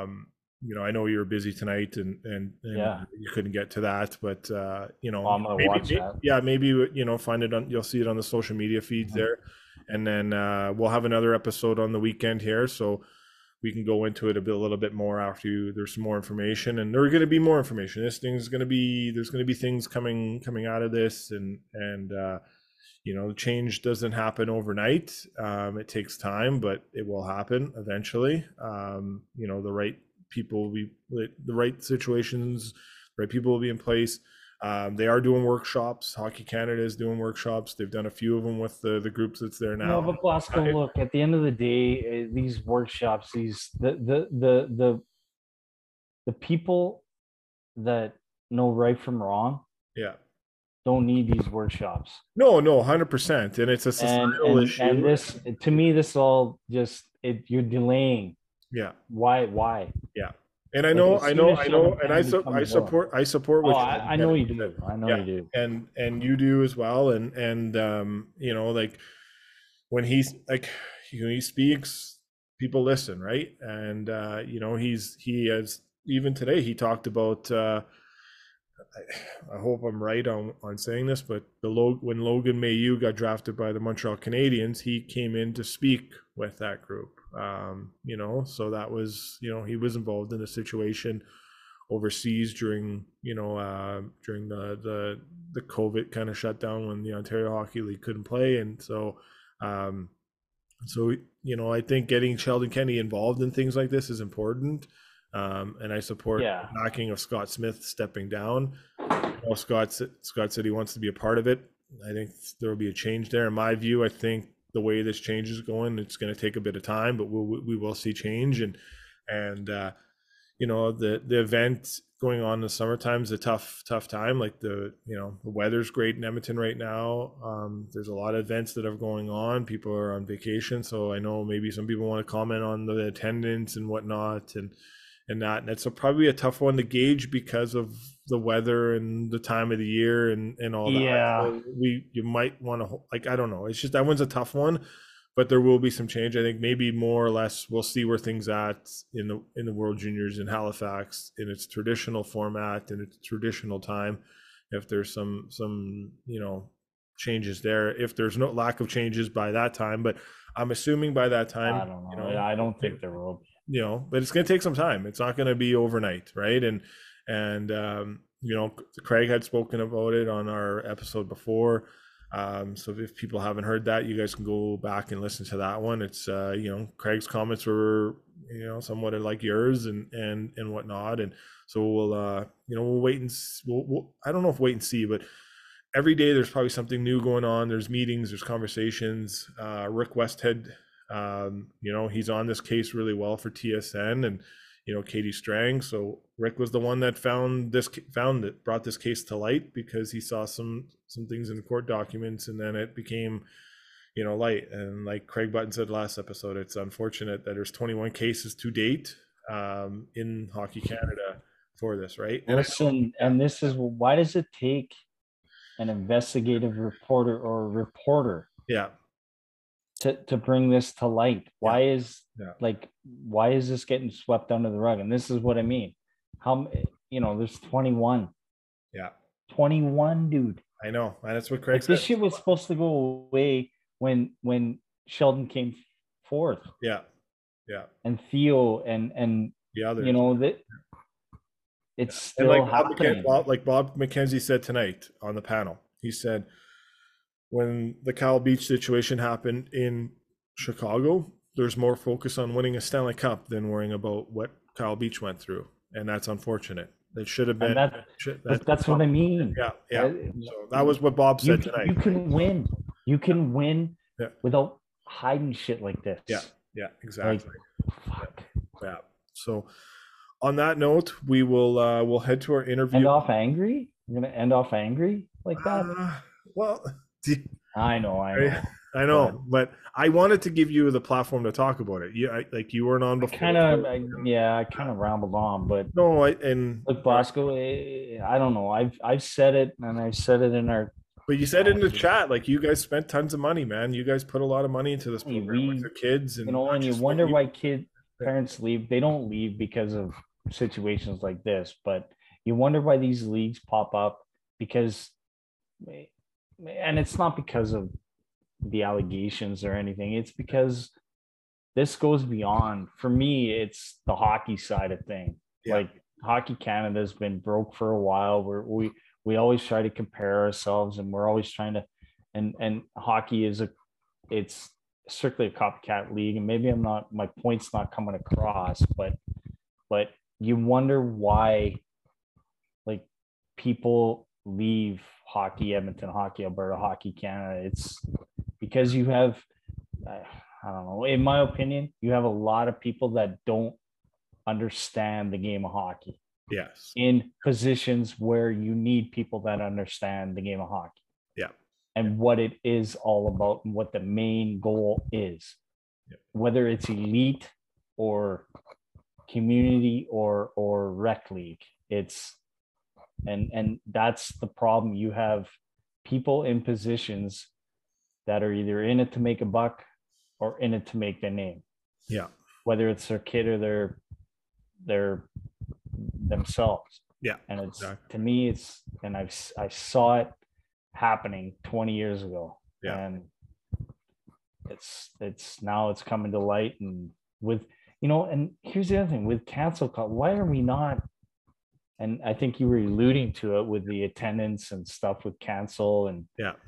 I know you were busy tonight and you couldn't get to that, but I'm gonna watch that. Yeah, maybe find it you'll see it on the social media feeds there, and then we'll have another episode on the weekend here, so we can go into it a little bit more after there's some more information, and there's going to be more information. There's going to be things coming out of this, and change doesn't happen overnight. It takes time, but it will happen eventually. The right people will be, the right situations, right people will be in place. They are doing workshops. Hockey Canada is doing workshops. They've done a few of them with the groups that's there now. No, but Blasco, look, at the end of the day, these workshops, the people that know right from wrong, don't need these workshops. No, 100%, and it's a societal issue. And this, to me, this all just you're delaying. Yeah. Why? Yeah. And I know, and I support. What I know you do. I know you do. And you do as well. And like when he speaks, people listen, right? And he has, even today he talked about. I hope I'm right on saying this, but when Logan Mailloux got drafted by the Montreal Canadiens, he came in to speak with that group. So that was, he was involved in a situation overseas during the COVID kind of shutdown when the Ontario Hockey League couldn't play. And so I think getting Sheldon Kennedy involved in things like this is important. And I support the backing of Scott Smith stepping down. Scott said he wants to be a part of it. I think there will be a change there. In my view, I think the way this change is going, it's going to take a bit of time, but we will see change. And the event going on in the summertime is a tough time. Like the weather's great in Edmonton right now. There's a lot of events that are going on. People are on vacation, so I know maybe some people want to comment on the attendance and whatnot, and it's probably a tough one to gauge because of the weather and the time of the year and all that. Yeah. So you might want to, I don't know. It's just, that one's a tough one, but there will be some change. I think maybe more or less we'll see where things at in the World Juniors in Halifax in its traditional format, in its traditional time. If there's some changes there, if there's no lack of changes by that time, but I'm assuming by that time, I don't know. I don't think there will be. But it's going to take some time. It's not going to be overnight, right? And Craig had spoken about it on our episode before. So if people haven't heard that, you guys can go back and listen to that one. It's Craig's comments were somewhat like yours and whatnot, and so we'll wait and we'll I don't know if wait and see, but every day there's probably something new going on. There's meetings, there's conversations. Rick Westhead, he's on this case really well for TSN, and Katie Strang. So Rick was the one that brought this case to light, because he saw some things in the court documents, and then it became light. And like Craig Button said last episode, it's unfortunate that there's 21 cases to date in Hockey Canada for this, right? Listen, and this is why does it take an investigative reporter or reporter to bring this to light? Why is this getting swept under the rug? And this is what I mean. There's 21. Yeah. 21, dude. I know. And that's what Craig said. This shit was supposed to go away when Sheldon came forth. Yeah. Yeah. And Theo and the others. That it's still happening. Bob McKenzie said tonight on the panel. He said, when the Kyle Beach situation happened in Chicago, there's more focus on winning a Stanley Cup than worrying about what Kyle Beach went through. And that's unfortunate. It should have been. That's what I mean. Yeah. So that was what Bob said tonight. You can win without hiding shit like this. Yeah, exactly. Fuck. Yeah. So on that note, we'll head to our interview. End off angry? You're gonna end off angry like that? I know. But I wanted to give you the platform to talk about it. You weren't on before. I kind of rambled on, but look, Bosco, I don't know. I've said it, and I said it in our. But you said it in the chat, like you guys spent tons of money, man. You guys put a lot of money into this program with the kids, and and you wonder why parents leave. They don't leave because of situations like this, but you wonder why these leagues pop up, because, and it's not because of the allegations or anything. It's because this goes beyond. For me, it's the hockey side of thing. Yeah. Like Hockey Canada has been broke for a while. We always try to compare ourselves, and we're always trying to, and hockey it's strictly a copycat league. And maybe my point's not coming across, but you wonder why, like, people leave Hockey Edmonton, Hockey Alberta, Hockey Canada. It's because you have, I don't know, in my opinion, you have a lot of people that don't understand the game of hockey. Yes. In positions where you need people that understand the game of hockey. Yeah. And what it is all about, and what the main goal is. Yeah. Whether it's elite or community or rec league. It's and that's the problem. You have people in positions that are either in it to make a buck or in it to make their name. Yeah. Whether it's their kid or their themselves. Yeah. And it's to me, it's, and I saw it happening 20 years ago. Yeah. And it's now it's coming to light, and with, and here's the other thing with cancel culture, why are we not, and I think you were alluding to it with the attendance and stuff with cancel and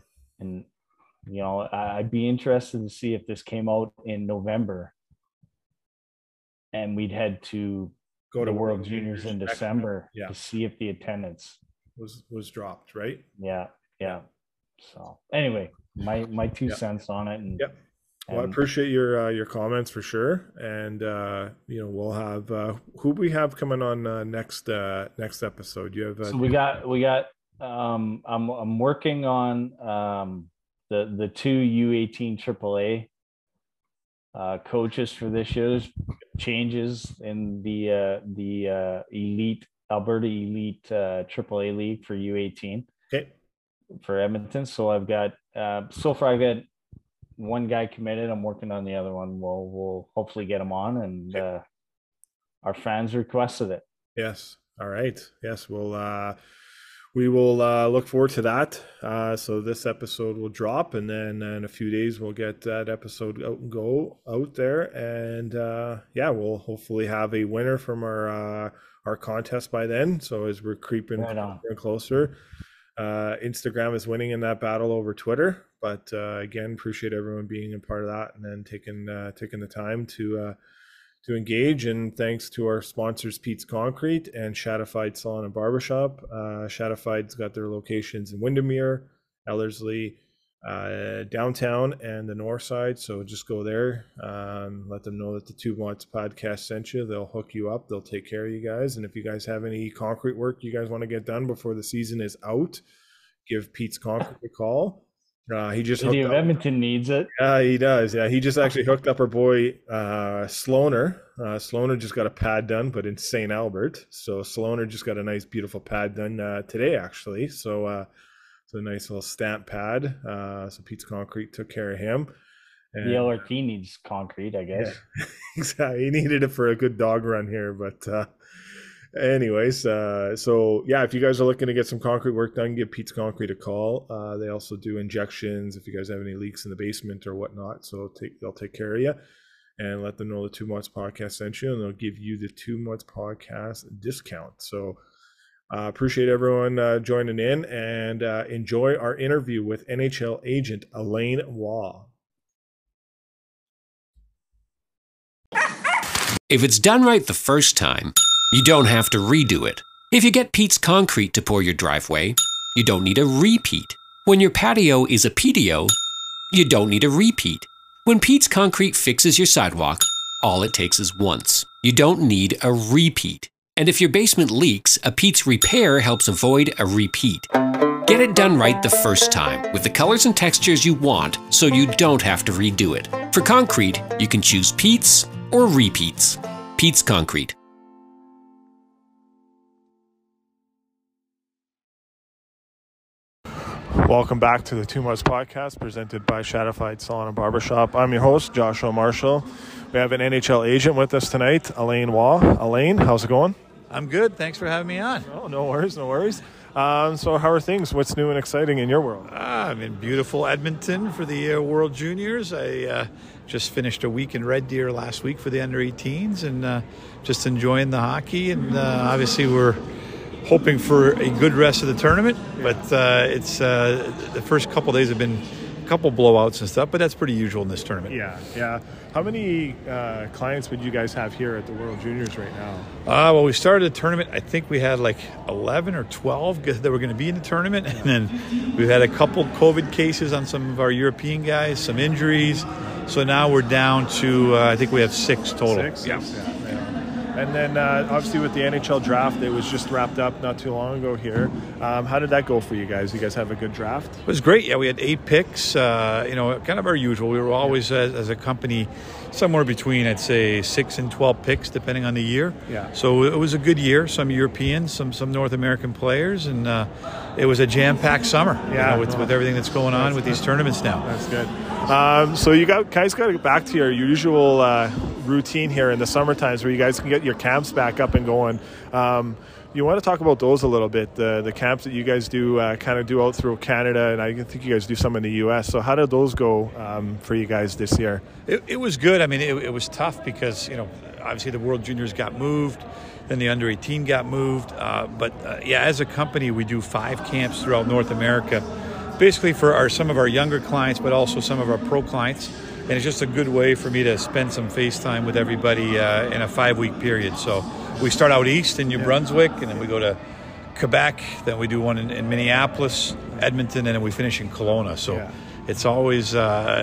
I'd be interested to see if this came out in November and we'd head to go to World Juniors in December to see if the attendance was dropped, right? Yeah. So anyway, my 2 cents on it. And well, I appreciate your comments for sure. And we'll have who we have coming on next episode. You have so we got I'm working on the 2 U18 AAA coaches for this year's changes in the elite Alberta Elite AAA League for U18. Okay. For Edmonton. So I've got so far I've got one guy committed. I'm working on the other one. We'll hopefully get him on, and our fans requested it. Yes. All right. Yes. We will look forward to that. So this episode will drop, and then in a few days we'll get that episode out there, and we'll hopefully have a winner from our contest by then. So as we're creeping closer, Instagram is winning in that battle over Twitter. But again, appreciate everyone being a part of that, and then taking the time to engage. And thanks to our sponsors, Pete's Concrete and Shatified Salon and Barbershop. Shatified's got their locations in Windermere, Ellerslie, downtown, and the north side. So just go there. Let them know that the Two Mots podcast sent you. They'll hook you up. They'll take care of you guys. And if you guys have any concrete work you guys want to get done before the season is out, give Pete's Concrete a call. He just City of Edmonton needs it. Yeah, he does. Yeah, he just actually hooked up our boy Sloaner. Sloaner just got a pad done, but in St. Albert. So Sloaner just got a nice, beautiful pad done today, actually. So it's a nice little stamp pad. So Pete's Concrete took care of him. And the LRT needs concrete, I guess. Yeah, exactly. He needed it for a good dog run here, but. Anyways, so yeah, if you guys are looking to get some concrete work done, give Pete's Concrete a call. They also do injections if you guys have any leaks in the basement or whatnot. So they'll take care of you, and let them know the Two Mots podcast sent you, and they'll give you the Two Mots podcast discount. So appreciate everyone joining in, and enjoy our interview with NHL agent Alain Waugh. If it's done right the first time, you don't have to redo it. If you get Pete's Concrete to pour your driveway, you don't need a repeat. When your patio is a PDO, you don't need a repeat. When Pete's Concrete fixes your sidewalk, all it takes is once. You don't need a repeat. And if your basement leaks, a Pete's repair helps avoid a repeat. Get it done right the first time with the colors and textures you want, so you don't have to redo it. For concrete, you can choose Pete's or repeats. Pete's Concrete. Welcome back to the Two Mots podcast presented by Shatified Salon and Barbershop. I'm your host, Joshua Marshall. We have an NHL agent with us tonight, Alain Waugh. Alain, how's it going? I'm good. Thanks for having me on. Oh, no worries. So how are things? What's new and exciting in your world? I'm in beautiful Edmonton for the World Juniors. I just finished a week in Red Deer last week for the under-18s, and just enjoying the hockey. And obviously we're hoping for a good rest of the tournament, but it's the first couple of days have been a couple blowouts and stuff, but that's pretty usual in this tournament. Yeah. How many clients would you guys have here at the World Juniors right now? Well, we started the tournament, I think we had like 11 or 12 that were going to be in the tournament, and then we've had a couple COVID cases on some of our European guys, some injuries, so now we're down to I think we have 6 total. 6? Yeah. And then obviously with the NHL draft, it was just wrapped up not too long ago here. How did that go for you guys? You guys have a good draft? It was great. Yeah, we had 8 picks, kind of our usual. We were always, as a company, somewhere between, I'd say, 6 and 12 picks, depending on the year. Yeah. So it was a good year. Some Europeans, some North American players, and it was a jam-packed summer. Yeah, with everything that's going on with these tournaments now. That's good. So you guys got to get back to your usual routine here in the summer times, where you guys can get your camps back up and going. You want to talk about those a little bit, the camps that you guys do kind of do out through Canada, and I think you guys do some in the U.S. So how did those go for you guys this year? It was good. I mean, it was tough because, obviously the World Juniors got moved, then the Under-18 got moved. But as a company, we do 5 camps throughout North America, basically for some of our younger clients, but also some of our pro clients. And it's just a good way for me to spend some face time with everybody in a 5-week period. So we start out east in New Brunswick, and then we go to Quebec, then we do one in Minneapolis, Edmonton, and then we finish in Kelowna. So it's always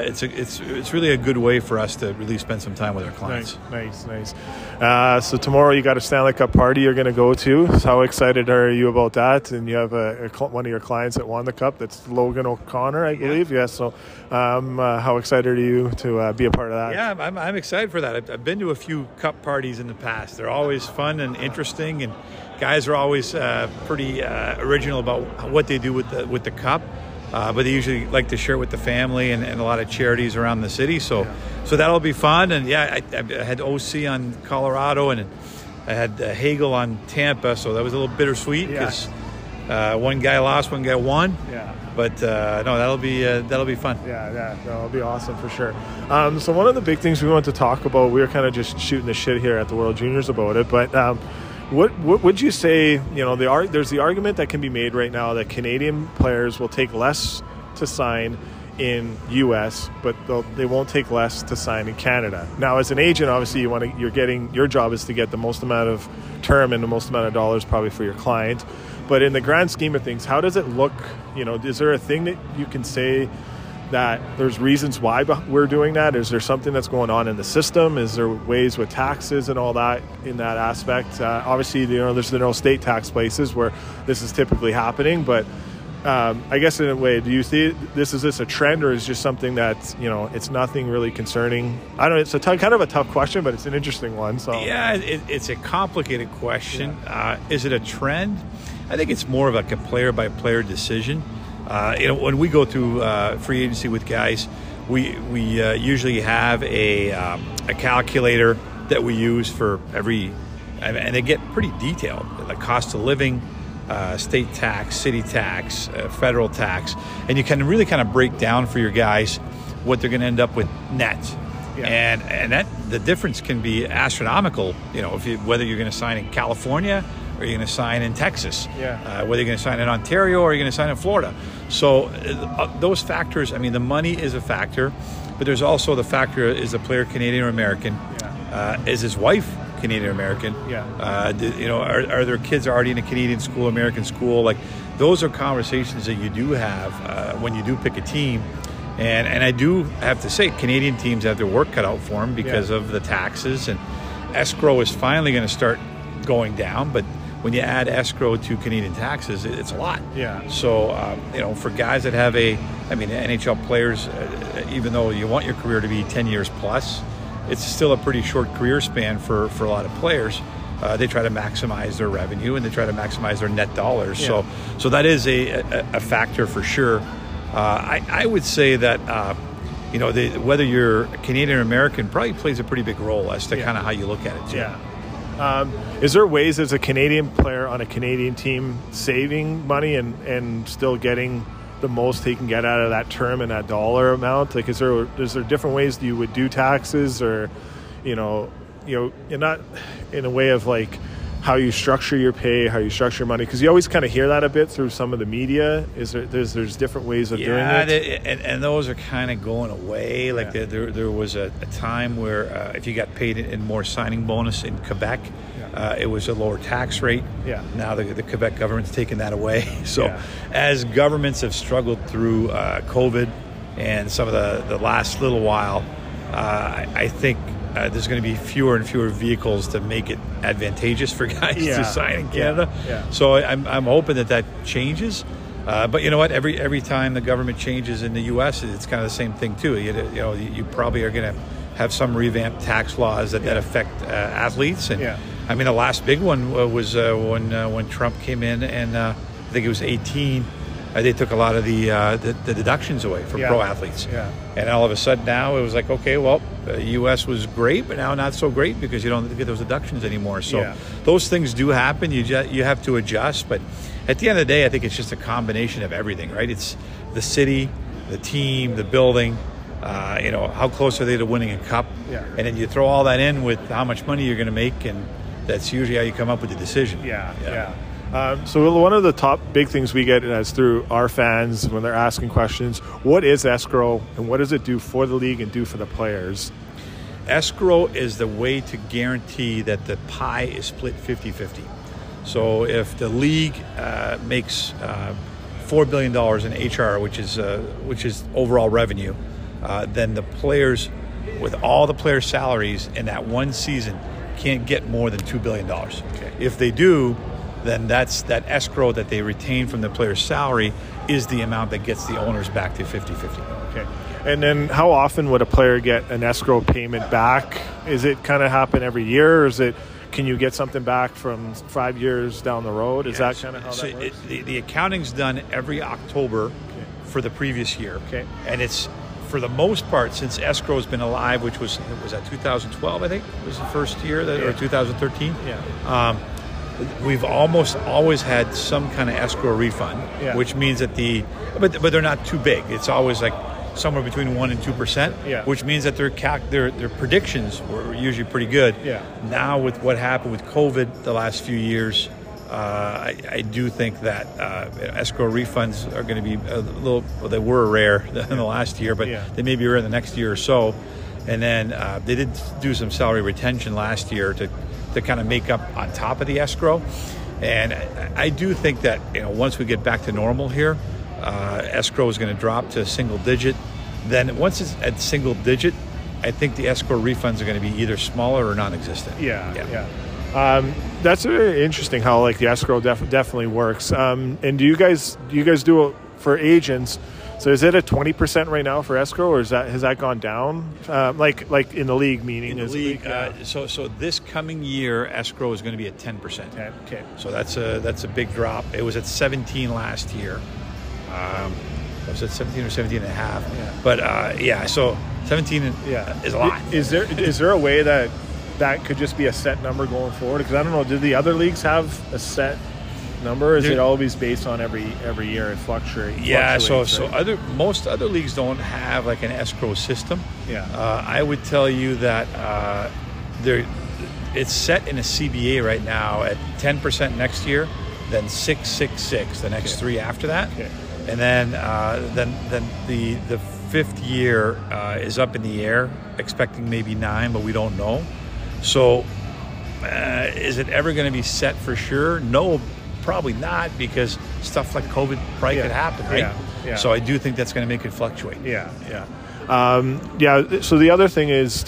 it's really a good way for us to really spend some time with our clients. Nice. So tomorrow you got a Stanley Cup party you're going to go to. So how excited are you about that? And you have one of your clients that won the cup. That's Logan O'Connor, I believe. Yeah. So how excited are you to be a part of that? Yeah, I'm excited for that. I've been to a few cup parties in the past. They're always fun and interesting, and guys are always pretty original about what they do with the cup. but they usually like to share it with the family and a lot of charities around the city. So that'll be fun. And I had OC on Colorado, and I had Hagel on Tampa, so that was a little bittersweet because one guy lost, one guy won. Yeah. But no, that'll be fun. Yeah, that'll be awesome for sure. So one of the big things we want to talk about, we were kind of just shooting the shit here at the World Juniors about it, but what would you say? There's the argument that can be made right now that Canadian players will take less to sign in U.S., but they won't take less to sign in Canada. Now, as an agent, obviously, your job is to get the most amount of term and the most amount of dollars probably for your client. But in the grand scheme of things, how does it look? Is there a thing that you can say that there's reasons why we're doing that? Is there something that's going on in the system? Is there ways with taxes and all that in that aspect? Obviously, there's no state tax places where this is typically happening, but I guess in a way, do you see is this a trend, or is it just something that it's nothing really concerning? I don't know. It's kind of a tough question, but it's an interesting one. So yeah, it's a complicated question. Yeah. Is it a trend? I think it's more of a player by player decision. When we go through free agency with guys, we usually have a calculator that we use for every, and they get pretty detailed. The cost of living, state tax, city tax, federal tax, and you can really kind of break down for your guys what they're going to end up with net. Yeah. And that the difference can be astronomical. Whether you're going to sign in California or you're going to sign in Texas, whether you're going to sign in Ontario or you're going to sign in Florida. So those factors, the money is a factor, but there's also the factor, is the player Canadian or American? Yeah. Is his wife Canadian or American? Yeah. Are their kids already in a Canadian school, American school? Like, those are conversations that you do have when you do pick a team. And I do have to say, Canadian teams have their work cut out for them because of the taxes, and escrow is finally going to start going down, but when you add escrow to Canadian taxes, it's a lot. Yeah. So, for guys that have NHL players, even though you want your career to be 10 years plus, it's still a pretty short career span for a lot of players. They try to maximize their revenue and they try to maximize their net dollars. Yeah. So that is a factor for sure. I would say that, whether you're Canadian or American probably plays a pretty big role as to kind of how you look at it too. Yeah. Is there ways as a Canadian player on a Canadian team saving money and still getting the most he can get out of that term and that dollar amount? Like, is there different ways you would do taxes, or, you're not in a way of like how you structure your pay, how you structure your money? Because you always kind of hear that a bit through some of the media. There's different ways of doing it? And those are kind of going away. Like there was a time where if you got paid in more signing bonus in Quebec, it was a lower tax rate. Yeah. Now the Quebec government's taken that away. So as governments have struggled through COVID and some of the last little while, I think there's going to be fewer and fewer vehicles to make it advantageous for guys to sign in Canada. Yeah. So I'm hoping that changes. But you know what? Every time the government changes in the U.S., it's kind of the same thing too. You probably are going to have some revamped tax laws that affect athletes. And the last big one was when Trump came in, and I think it was 18. They took a lot of the deductions away from pro athletes. Yeah. And all of a sudden now it was like, okay, well, the U.S. was great, but now not so great because you don't get those deductions anymore. So those things do happen. You have to adjust. But at the end of the day, I think it's just a combination of everything, right? It's the city, the team, the building, how close are they to winning a cup? Yeah. And then you throw all that in with how much money you're going to make, and that's usually how you come up with the decision. Yeah. So one of the top big things we get is through our fans when they're asking questions. What is escrow, and what does it do for the league and do for the players? Escrow is the way to guarantee that the pie is split 50-50. So if the league makes $4 billion in HR, which is overall revenue, then the players, with all the players' salaries in that one season, can't get more than $2 billion. Okay. If they do, then that escrow that they retain from the player's salary is the amount that gets the owners back to 50-50. Okay. And then how often would a player get an escrow payment back? Is it kind of happen every year, or can you get something back from 5 years down the road? Is that kind of how that works? The accounting's done every October for the previous year. Okay. And it's, for the most part, since escrow has been alive, which was that 2012, I think, was the first year, or 2013? Yeah. We've almost always had some kind of escrow refund, which means that but they're not too big. It's always like somewhere between 1% and 2%, which means that their predictions were usually pretty good. Yeah. Now with what happened with COVID the last few years, I do think that escrow refunds are going to be a little, well, they were rare in the last year, but they may be rare in the next year or so. And then they did do some salary retention last year to kind of make up on top of the escrow. And I do think that, once we get back to normal here, escrow is going to drop to single digit. Then once it's at single digit, I think the escrow refunds are going to be either smaller or non-existent. Yeah. That's very interesting how like the escrow definitely works. And do you guys do it for agents? So is it at 20% right now for escrow, or has that gone down? Like in the league, meaning in the league. So this coming year, escrow is going to be at 10%. Okay. So that's a big drop. It was at 17 last year. Was it 17 or 17 and a half? Yeah. But so 17 is a lot. Is there a way that could just be a set number going forward? Because I don't know, do the other leagues have a set number? Is it always based on every year? It fluctuates. Yeah, so most other leagues don't have like an escrow system. Yeah. I would tell you that it's set in a CBA right now at 10% next year, then 6.66 the next three after that, and then the fifth year is up in the air, expecting maybe 9, but we don't know. So is it ever going to be set for sure? No, probably not, because stuff like COVID probably could happen, right? Yeah. So I do think that's going to make it fluctuate. Yeah. So the other thing is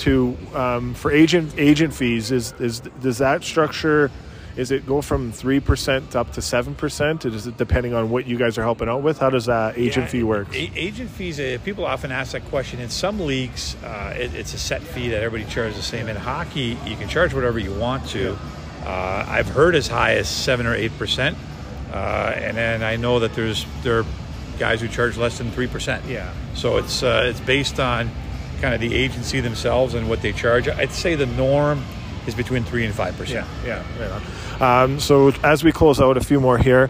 for agent fees does that structure? Is it go from 3% up to 7%? Is it depending on what you guys are helping out with? How does that agent fee work? Agent fees, people often ask that question. In some leagues, it's a set fee that everybody charges the same. In hockey, you can charge whatever you want to. I've heard as high as 7 or 8%. And then I know that there are guys who charge less than 3%. Yeah. So it's based on kind of the agency themselves and what they charge. I'd say the norm is between 3 and 5%. Yeah. Right on. So as we close out, a few more here.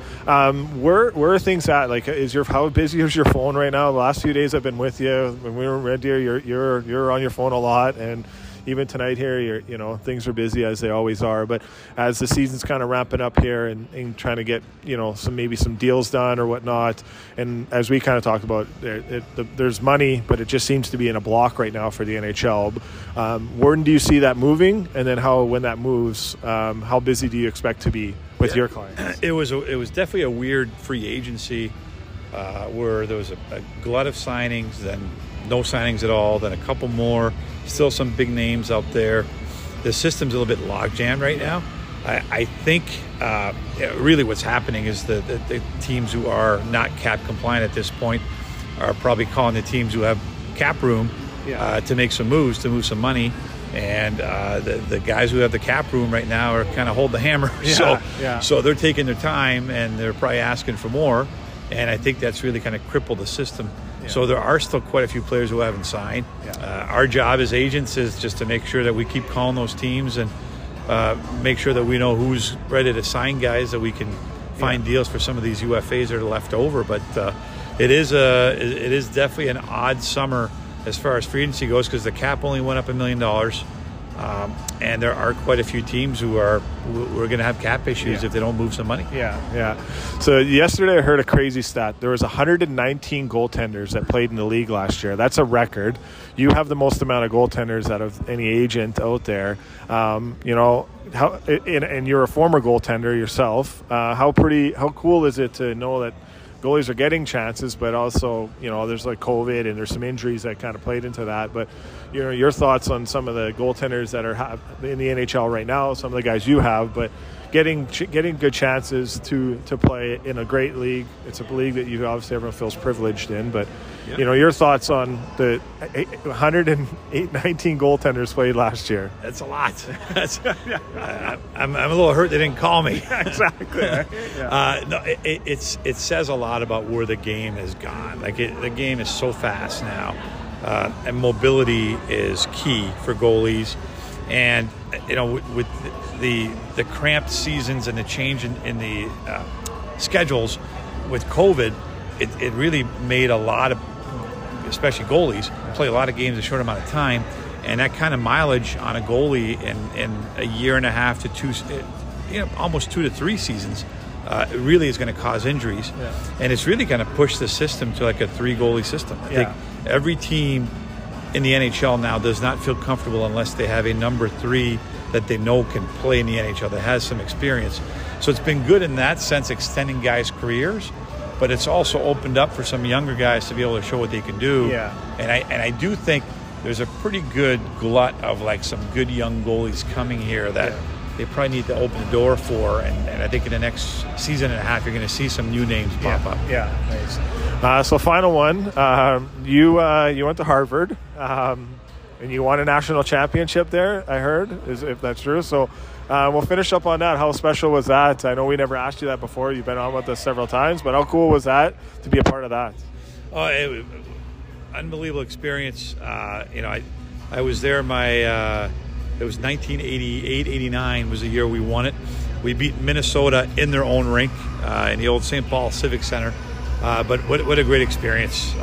Where are things at? Like, how busy is your phone right now? The last few days I've been with you. When we were in Red Deer, you're on your phone a lot, and even tonight here, things are busy as they always are. But as the season's kind of ramping up here and trying to get some deals done or whatnot, and as we kind of talked about, there's money, but it just seems to be in a block right now for the NHL. When do you see that moving? And then when that moves, how busy do you expect to be with your clients? It was definitely a weird free agency where there was a glut of signings, then no signings at all, then a couple more. Still some big names out there. The system's a little bit logjammed right now. I think really what's happening is the teams who are not cap compliant at this point are probably calling the teams who have cap room to make some moves, to move some money. And the guys who have the cap room right now are kind of hold the hammer. So they're taking their time, and they're probably asking for more. And I think that's really kind of crippled the system. Yeah. So there are still quite a few players who haven't signed. Our job as agents is just to make sure that we keep calling those teams and make sure that we know who's ready to sign guys, that we can find deals for some of these UFAs that are left over. But it is definitely an odd summer as far as free agency goes, because the cap only went up $1 million. And there are quite a few teams who are going to have cap issues if they don't move some money. Yeah. So yesterday I heard a crazy stat. There was 119 goaltenders that played in the league last year. That's a record. You have the most amount of goaltenders out of any agent out there. And you're a former goaltender yourself. How cool is it to know that goalies are getting chances, but also, there's like COVID and there's some injuries that kind of played into that. But, your thoughts on some of the goaltenders that are in the NHL right now, some of the guys you have, but getting good chances to play in a great league. It's a league that obviously everyone feels privileged in, but your thoughts on the 119 goaltenders played last year? That's a lot. I'm a little hurt they didn't call me. Exactly. No, it says a lot about where the game has gone. The game is so fast now, and mobility is key for goalies. And with the cramped seasons and the change in the schedules with COVID, it really made a lot of, especially goalies, play a lot of games in a short amount of time, and that kind of mileage on a goalie in a year and a half to two, almost 2 to 3 seasons, really is going to cause injuries, and it's really going to push the system to like a 3 goalie system. I think every team in the NHL now does not feel comfortable unless they have a number 3 that they know can play in the NHL, that has some experience. So it's been good in that sense, extending guys' careers, but it's also opened up for some younger guys to be able to show what they can do. Yeah. And I do think there's a pretty good glut of like some good young goalies coming here that they probably need to open the door for. And I think in the next season and a half, you're going to see some new names pop up. Yeah, nice. So final one, you went to Harvard, and you won a national championship there, I heard, if that's true. So we'll finish up on that. How special was that? I know we never asked you that before. You've been on with us several times, but how cool was that to be a part of that? Oh, unbelievable experience. I was there. It was 1988-89 was the year we won it. We beat Minnesota in their own rink in the old St. Paul Civic Center. But what a great experience!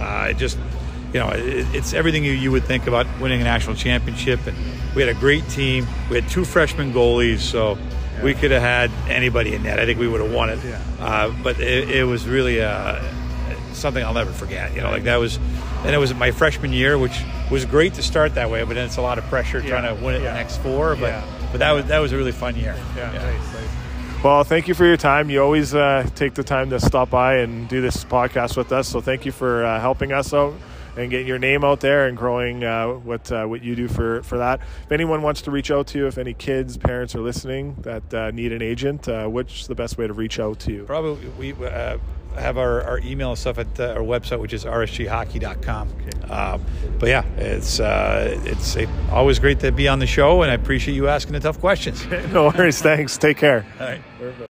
It's everything you would think about winning a national championship. And we had a great team. We had 2 freshman goalies, so we could have had anybody in net. I think we would have won it. But it was really something I'll never forget. That was, and it was my freshman year, which was great to start that way. But then it's a lot of pressure trying to win it the next 4. But that was a really fun year. Nice. Well, thank you for your time. You always take the time to stop by and do this podcast with us. So thank you for helping us out and getting your name out there and growing what you do for that. If anyone wants to reach out to you, if any kids, parents are listening that need an agent, what's the best way to reach out to you? Probably we have our email and stuff at our website, which is rsghockey.com. Okay. But yeah, it's always great to be on the show, and I appreciate you asking the tough questions. No worries. Thanks. Take care. All right. Perfect.